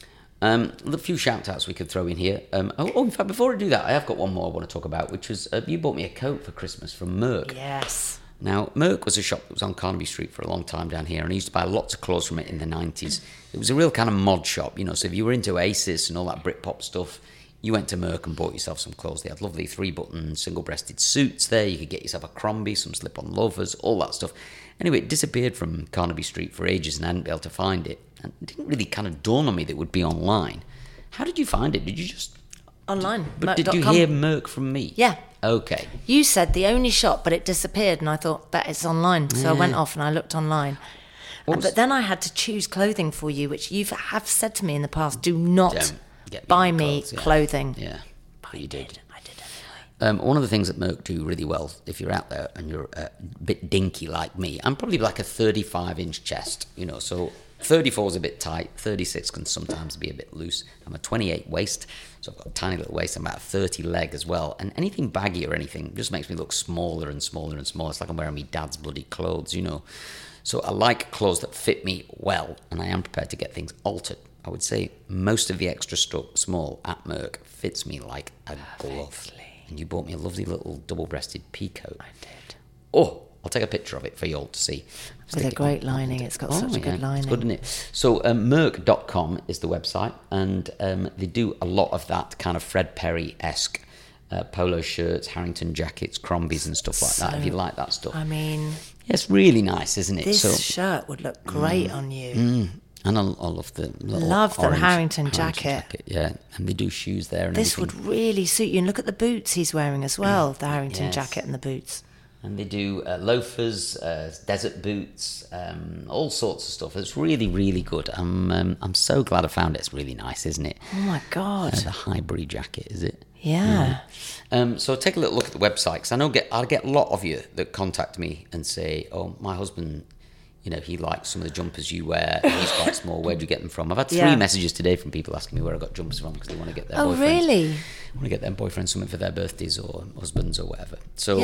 A few shout-outs we could throw in here. In fact, before I do that, I have got one more I want to talk about, which was you bought me a coat for Christmas from Merck. Yes. Now, Merck was a shop that was on Carnaby Street for a long time down here, and I used to buy lots of clothes from it in the 90s. It was a real kind of mod shop, so if you were into Oasis and all that Britpop stuff, you went to Merck and bought yourself some clothes. They had lovely 3-button, single-breasted suits there. You could get yourself a Crombie, some slip-on loafers, all that stuff. Anyway, it disappeared from Carnaby Street for ages, and I hadn't been able to find it. And it didn't really kind of dawn on me that it would be online. How did you find it? Did you just... Online. But did you hear Merck from me? Yeah. Okay. You said the only shop, but it disappeared, and I thought, bet it's online. So I went off and I looked online. But then I had to choose clothing for you, which you have said to me in the past, do not buy me clothing. Yeah. But you did. I did anyway. One of the things that Merck do really well, if you're out there and you're a bit dinky like me, I'm probably like a 35-inch chest, so 34 is a bit tight, 36 can sometimes be a bit loose. I'm a 28 waist, so I've got a tiny little waist, I'm about a 30 leg as well, and anything baggy or anything just makes me look smaller and smaller and smaller. It's like I'm wearing my dad's bloody clothes, So I like clothes that fit me well, and I am prepared to get things altered. I would say most of the extra small at Merck fits me like a glove. And you bought me a lovely little double-breasted peacoat. I did. Oh, I'll take a picture of it for you all to see. With a great lining. It's got such a good lining. It's good, isn't it? So Merck.com is the website, and they do a lot of that kind of Fred Perry-esque polo shirts, Harrington jackets, Crombies and stuff like that, if you like that stuff. I mean... Yeah, it's really nice, isn't it? This shirt would look great on you. And I love the Harrington jacket. Yeah, and they do shoes there. And this everything. would really suit you. And look at the boots he's wearing as well, the Harrington jacket and the boots. And they do loafers, desert boots, all sorts of stuff. It's really, really good. I'm so glad I found it. It's really nice, isn't it? Oh my God. The Highbury jacket, is it? Yeah. So take a little look at the website, because I get a lot of you that contact me and say, oh, my husband, he likes some of the jumpers you wear, and he's quite small. Where'd you get them from? I've had 3 messages today from people asking me where I got jumpers from, because they want to get their boyfriends. Oh, really? Want to get their boyfriends something for their birthdays or husbands or whatever. So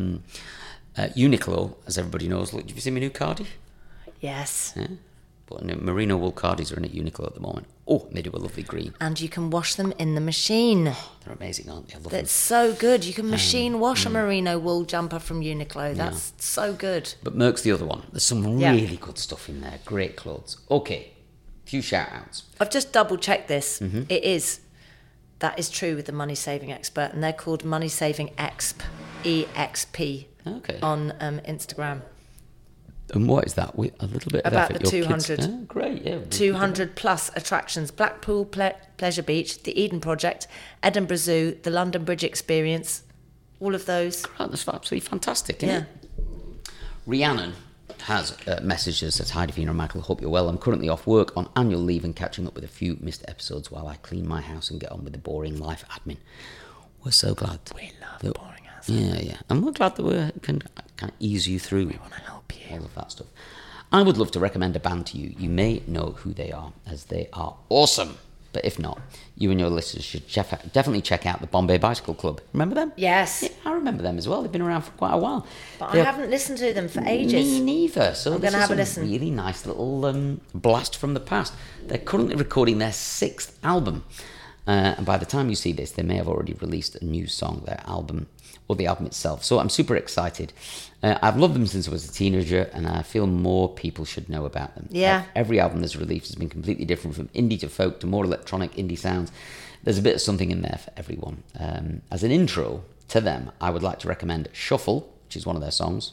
Uniqlo, as everybody knows, look, have you seen my new cardi? Yes. Yeah? But merino wool cardis are in at Uniqlo at the moment. Oh, and they do a lovely green. And you can wash them in the machine. They're amazing, aren't they? I love them. That's so good. You can machine wash a merino wool jumper from Uniqlo. That's so good. But Merck's the other one. There's some really good stuff in there. Great clothes. Okay, few shout-outs. I've just double-checked this. That is true with the Money Saving Expert, and they're called Money Saving Exp, EXP, on Instagram. And what is that? A little bit about of the 200. Oh, great, yeah. 200 plus attractions: Blackpool Pleasure Beach, the Eden Project, Edinburgh Zoo, the London Bridge Experience. All of those. Oh, that's absolutely fantastic, isn't it? Rhiannon has messaged us, says, "Hi, Davina and Michael, hope you're well. I'm currently off work on annual leave and catching up with a few missed episodes while I clean my house and get on with the boring life admin." We're so glad. We love boring house. Yeah. And we're glad that we can ease you through. We want to help you. All of that stuff. I would love to recommend a band to you. You may know who they are, as they are awesome. But if not, you and your listeners should definitely check out the Bombay Bicycle Club. Remember them? Yes. Yeah, I remember them as well. They've been around for quite a while. But I haven't listened to them for ages. Me neither. So I'm going to have a listen. Really nice little blast from the past. They're currently recording their 6th album. And by the time you see this, they may have already released a new song, their album, or the album itself. So I'm super excited. I've loved them since I was a teenager, and I feel more people should know about them. Yeah. Every album that's released has been completely different, from indie to folk to more electronic indie sounds. There's a bit of something in there for everyone. As an intro to them, I would like to recommend Shuffle, which is one of their songs,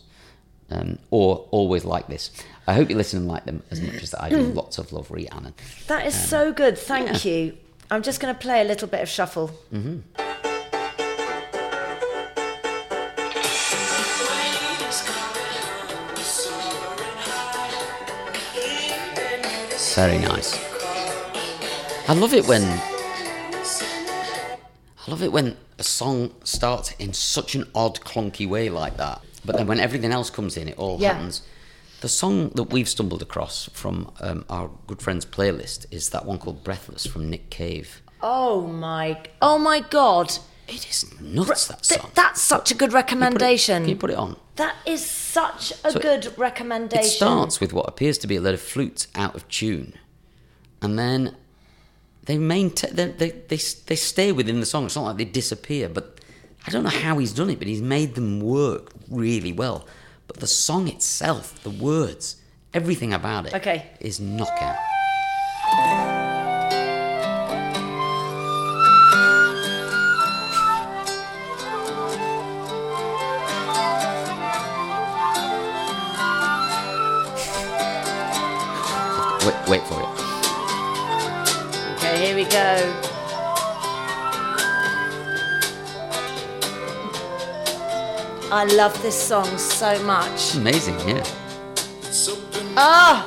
or Always Like This. I hope you listen and like them as much as I do. Lots of love, Rhiannon. That is so good. Thank you. I'm just going to play a little bit of Shuffle. Mm-hmm. Very nice. I love it when a song starts in such an odd, clunky way like that. But then when everything else comes in, it all happens. The song that we've stumbled across from our good friend's playlist is that one called Breathless from Nick Cave. Oh my God. It is nuts, that song. That's such a good recommendation. Can you put it on? That is such a good recommendation. It starts with what appears to be a load of flutes out of tune. And then they stay within the song. It's not like they disappear, but I don't know how he's done it, but he's made them work really well. But the song itself, the words, everything about it is knockout. Wait for it. Okay, here we go. I love this song so much. It's amazing, yeah. Ah!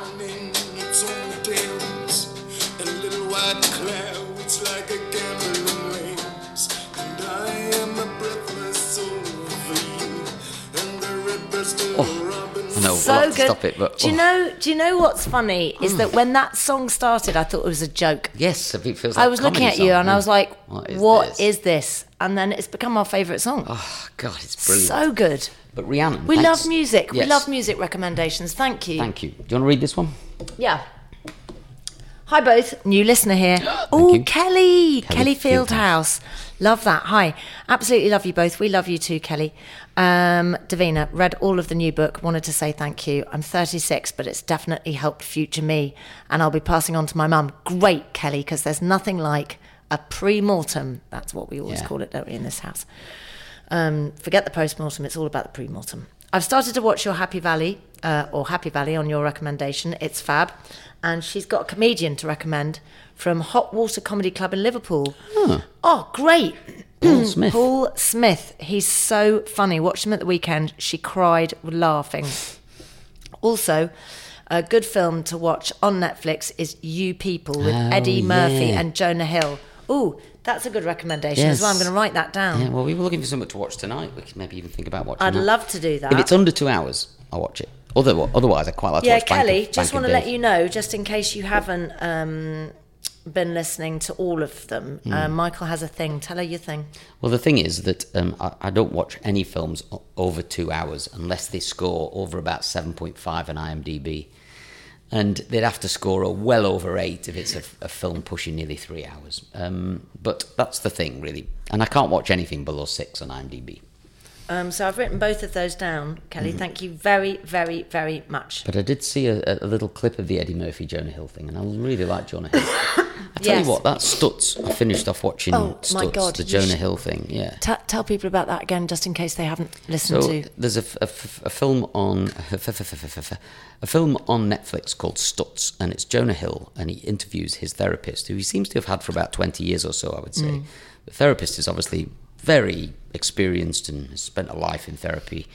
No, so we'll have good. to stop it, but do you know what's funny is that when that song started, I thought it was a joke. Yes, it feels like I was looking at you and I was like, "What is this?" And then it's become our favourite song. Oh God, it's brilliant. So good. But Rhiannon, we thanks. love music. Yes. We love music recommendations. Thank you. Thank you. Do you want to read this one? Yeah. Hi both, new listener here. Oh, Kelly Fieldhouse. Love that. Hi. Absolutely love you both. We love you too, Kelly. Davina, read all of the new book, wanted to say thank you. I'm 36, but it's definitely helped future me, and I'll be passing on to my mum. Great, Kelly, because there's nothing like a pre-mortem. That's what we always call it, don't we, in this house. Forget the post-mortem, it's all about the pre-mortem. I've started to watch your Happy Valley on your recommendation. It's fab. And she's got a comedian to recommend from Hot Water Comedy Club in Liverpool. Huh. Oh, great. Paul Smith. Paul Smith. He's so funny. Watched him at the weekend. She cried laughing. Also, a good film to watch on Netflix is You People with Eddie Murphy and Jonah Hill. Ooh, that's a good recommendation as well. I'm going to write that down. Yeah, well, we were looking for something to watch tonight. We could maybe even think about watching I'd love to do that. If it's under 2 hours, I'll watch it. Otherwise, I quite like to watch Kelly, Bank just of want to Dave. let you know, just in case you haven't been listening to all of them, Michael has a thing. Tell her your thing. Well, the thing is that I don't watch any films over 2 hours unless they score over about 7.5 on IMDb. And they'd have to score well over 8 if it's a film pushing nearly 3 hours. But that's the thing, really. And I can't watch anything below 6 on IMDb. So I've written both of those down, Kelly. Thank you very, very, very much. But I did see a little clip of the Eddie Murphy Jonah Hill thing, and I really like Jonah Hill. I tell you what, that Stutz, I finished off watching Stutz, the Jonah Hill thing. Yeah. Tell people about that again, just in case they haven't listened to. There's a film on Netflix called Stutz, and it's Jonah Hill, and he interviews his therapist, who he seems to have had for about 20 years or so, I would say. The therapist is obviously very experienced and has spent a life in therapy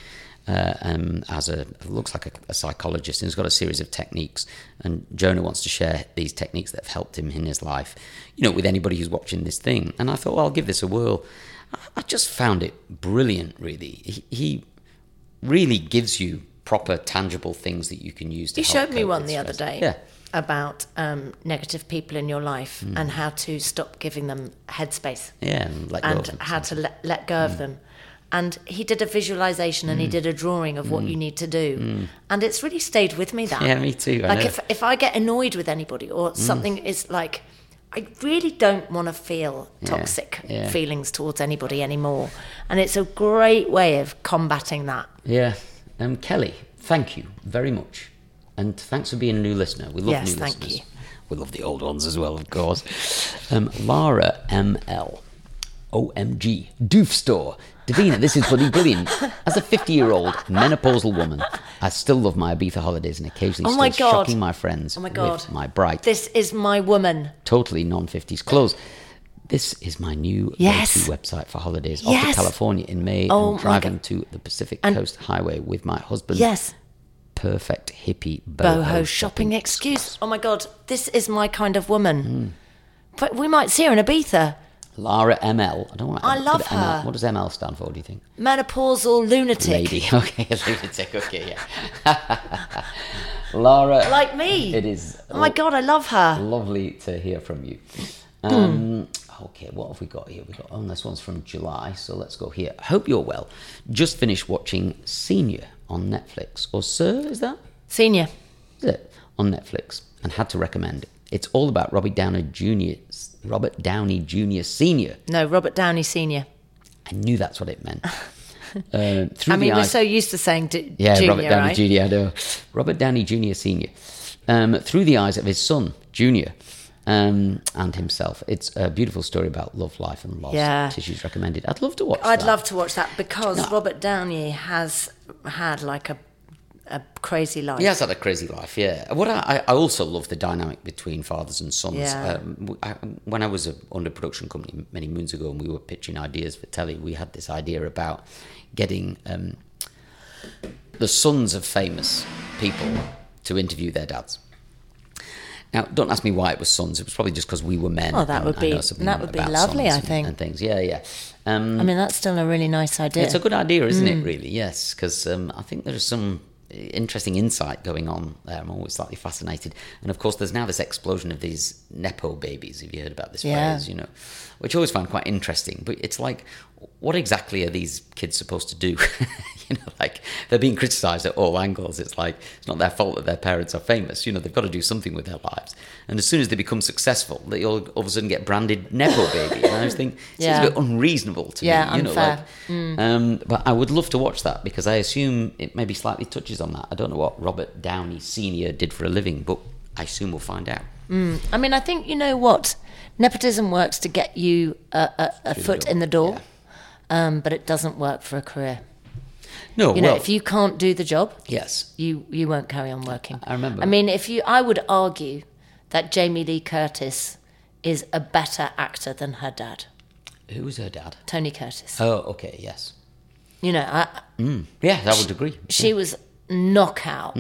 looks like a psychologist, and he's got a series of techniques, and Jonah wants to share these techniques that have helped him in his life, with anybody who's watching this thing. And I thought, well, I'll give this a whirl. I just found it brilliant, really. He really gives you proper, tangible things that you can use to help. You showed me cope one with the stress. other day. Yeah. About negative people in your life and how to stop giving them headspace. Yeah, and let go of them. How to let go of them. And he did a visualization and he did a drawing of what you need to do. And it's really stayed with me, that. Yeah, me too. Like if I get annoyed with anybody or something is like, I really don't want to feel toxic feelings towards anybody anymore. And it's a great way of combating that. Yeah. Kelly, thank you very much. And thanks for being a new listener. We love new listeners. Yes, thank you. We love the old ones as well, of course. Lara ML. OMG. Doof Store. Davina, this is bloody brilliant. As a 50-year-old menopausal woman, I still love my Ibiza holidays and occasionally shocking my friends with my bright, this is my woman, totally non-50s clothes. This is my new go-to website for holidays. Off to California in May and driving to the Pacific Coast Highway with my husband. Yes. Perfect hippie boho shopping excuse. Oh my God, this is my kind of woman. But we might see her in Ibiza. Lara ML. I love her. ML. What does ML stand for, do you think? Menopausal lunatic. Lady. Okay, lunatic. Okay, yeah. Lara. Like me. It is. Oh my God, I love her. Lovely to hear from you. Okay, what have we got here? This one's from July, so let's go here. Hope you're well. Just finished watching Senior on Netflix. Or Sir, is that? Senior. Is it? On Netflix. And had to recommend it. It's all about Robert Downey Jr. Sr. No, Robert Downey Sr. I knew that's what it meant. We're so used to saying Junior, Robert Downey right? Jr., I know. Robert Downey Jr. Sr. Through the eyes of his son, Junior, and himself. It's a beautiful story about love, life, and loss. Yeah. Tissues recommended. I'd love to watch that. I'd love to watch that because Robert Downey has had like a crazy life. He has had a crazy life, yeah. What I also love the dynamic between fathers and sons. Yeah. When I was under production company many moons ago and we were pitching ideas for telly, we had this idea about getting the sons of famous people to interview their dads. Now, don't ask me why it was sons. It was probably just because we were men. Oh, that would be lovely, I think. And things, yeah. I mean, that's still a really nice idea. It's a good idea, isn't it, really? Yes, because I think there's some interesting insight going on there. I'm always slightly fascinated. And, of course, there's now this explosion of these Nepo babies, have you heard about this phrase, which I always find quite interesting. But it's like, what exactly are these kids supposed to do? They're being criticised at all angles. It's like, it's not their fault that their parents are famous. They've got to do something with their lives. And as soon as they become successful, they all of a sudden get branded Nepo baby. And I was thinking, it seems a bit unreasonable to me. Unfair. But I would love to watch that because I assume it maybe slightly touches on that. I don't know what Robert Downey Sr. did for a living, but I assume we'll find out. I mean, I think, you know what? Nepotism works to get you a foot in the door, but it doesn't work for a career. No, if you can't do the job, yes, you won't carry on working. I remember. I mean, I would argue that Jamie Lee Curtis is a better actor than her dad. Who was her dad? Tony Curtis. Oh, okay, yes. Yeah, I would agree. She was knockout.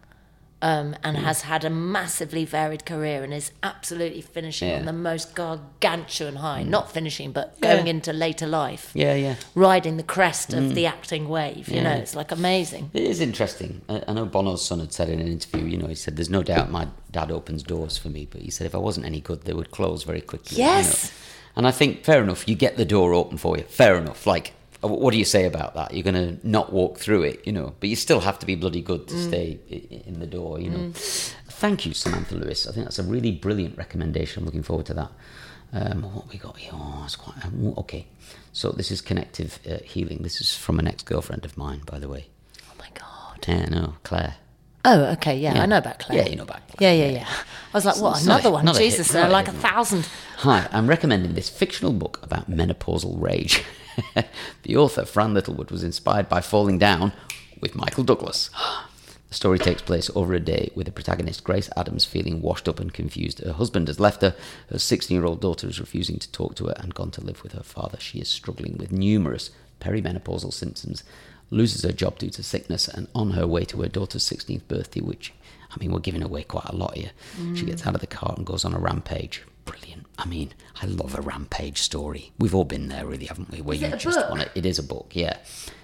And has had a massively varied career and is absolutely finishing on the most gargantuan high. Not finishing, but going into later life. Yeah. Riding the crest of the acting wave. It's like amazing. It is interesting. I know Bono's son had said in an interview, he said, there's no doubt my dad opens doors for me, but he said if I wasn't any good, they would close very quickly. Yes. And I think, fair enough, you get the door open for you. Fair enough. What do you say about that? You're going to not walk through it, but you still have to be bloody good to stay in the door, Thank you, Samantha Lewis. I think that's a really brilliant recommendation. I'm looking forward to that. What we got here? Oh, it's quite... okay. So this is Connective Healing. This is from an ex-girlfriend of mine, by the way. Oh, my God. Yeah, no, Claire. Oh, okay, yeah, I know about Claire. Yeah, you know about Claire. Yeah. I was like, what, another one? Jesus, there are like 1,000. Hi, I'm recommending this fictional book about menopausal rage. The author, Fran Littlewood, was inspired by Falling Down with Michael Douglas. The story takes place over a day with the protagonist, Grace Adams, feeling washed up and confused. Her husband has left her. Her 16-year-old daughter is refusing to talk to her and gone to live with her father. She is struggling with numerous perimenopausal symptoms, loses her job due to sickness, and on her way to her daughter's 16th birthday, which, I mean, we're giving away quite a lot here. She gets out of the car and goes on a rampage. Brilliant. I mean, I love a rampage story. We've all been there, really, haven't we? Where Is you it a just book? want it. It is a book, yeah.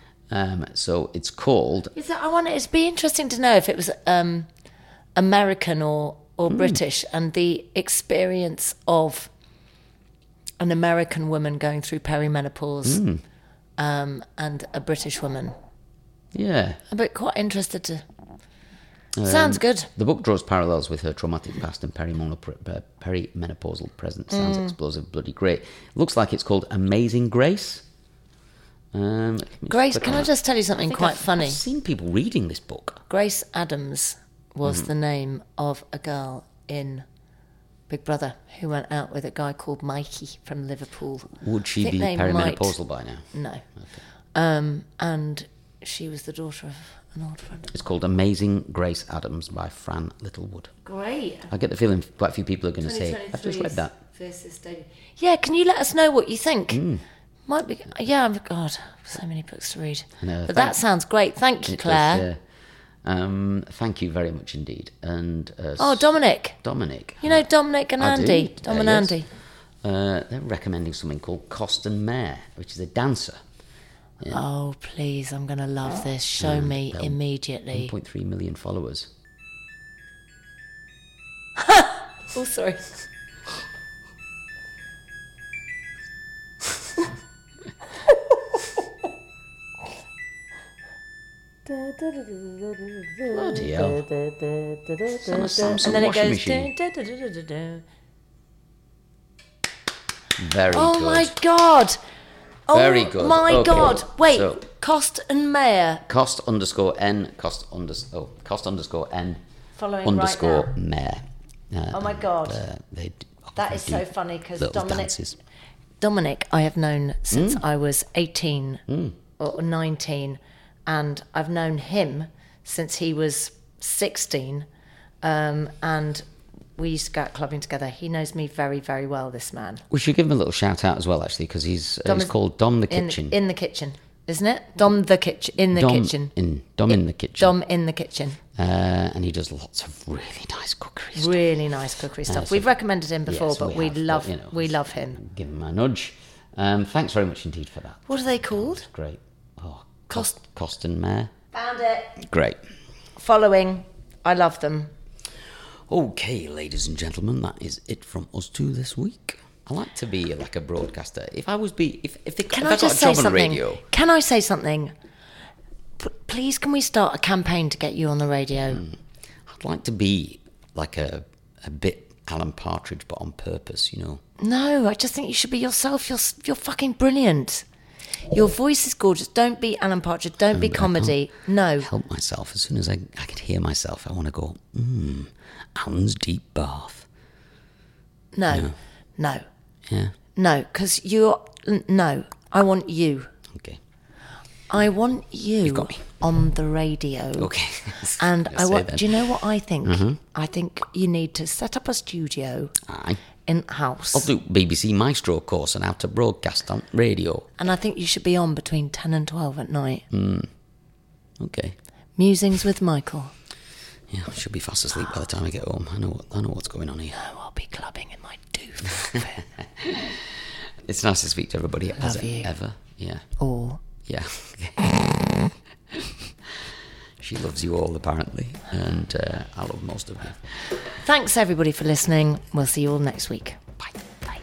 So it's called... It'd be interesting to know if it was American or British, and the experience of an American woman going through perimenopause and a British woman. Yeah. I'm quite interested to... Sounds good. The book draws parallels with her traumatic past and perimenopausal present. Sounds explosive, bloody great. Looks like it's called Amazing Grace. Grace, can I just tell you something quite funny? I've seen people reading this book. Grace Adams was the name of a girl in Big Brother who went out with a guy called Mikey from Liverpool. Would she be perimenopausal by now? No. Okay. And she was the daughter of an old friend. It's called Amazing Grace Adams by Fran Littlewood. Great. I get the feeling quite a few people are going to say, I've just read that. Yeah, can you let us know what you think? Might be. Yeah, God, so many books to read. But that sounds great. Thank you, Claire. Thank you very much indeed. And Dominic. Dominic. You know Dominic and Andy. Dom and Andy. They're recommending something called Coston Mare, which is a dancer. Yeah. Oh, please, I'm going to love this. Show me immediately. 1.3 million followers. Oh, sorry. Da, da, Bloody hell. And then it goes. Very Oh good. my God. Very Oh good. my Okay, God. Wait, so- Cost and Mayor. Cost_N, cost_N Following underscore right mayor. Oh my God. That is so funny because Dominic, I have known since I was 18 or 19, and I've known him since he was 16, and we used to go out clubbing together. He knows me very, very well, this man. We should give him a little shout out as well, actually, because he's called Dom the Kitchen. In the kitchen, isn't it? Dom the kitchen. In the kitchen. Dom in the kitchen. Dom in the kitchen. And he does lots of really nice cookery stuff. Really nice cookery stuff. We've recommended him before, Yes, but we love him. Give him a nudge. Thanks very much indeed for that. What are they called? That's great. Oh, Cost and Mayor. Found it. Great. Following. I love them. Okay, ladies and gentlemen, that is it from us two this week. I like to be like a broadcaster. If I got a job on radio. Can I say something? Please, can we start a campaign to get you on the radio? I'd like to be like a bit Alan Partridge, but on purpose, you know. No, I just think you should be yourself. You're fucking brilliant. Your voice is gorgeous. Don't be Alan Partridge. Don't be comedy. No. Help myself. As soon as I could hear myself, I want to go, Alan's deep bath. No. Yeah. No, because no, I want you. Okay. I want you You've got me. on the radio. Okay. And do you know what I think? Mm-hmm. I think you need to set up a studio in-house. I'll do BBC Maestro course on how to broadcast on radio. And I think you should be on between 10 and 12 at night. Okay. Musings with Michael. Yeah, I should be fast asleep by the time I get home. I know what's going on here. No, I'll be clubbing in my doof. It's nice to speak to everybody Love you. ever. Yeah. Or... Yeah. She loves you all, apparently, and I love most of you. Thanks, everybody, for listening. We'll see you all next week. Bye. Bye.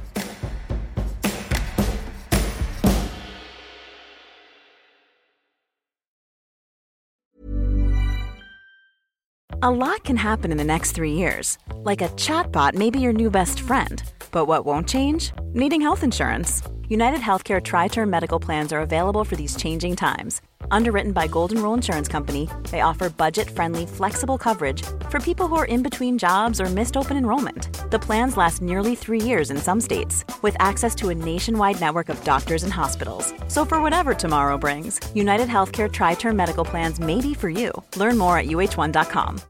A lot can happen in the next 3 years. Like a chatbot may be your new best friend. But what won't change? Needing health insurance. United Healthcare Tri-Term Medical Plans are available for these changing times. Underwritten by Golden Rule Insurance Company, they offer budget-friendly, flexible coverage for people who are in between jobs or missed open enrollment. The plans last nearly 3 years in some states, with access to a nationwide network of doctors and hospitals. So for whatever tomorrow brings, United Healthcare Tri-Term Medical Plans may be for you. Learn more at uh1.com.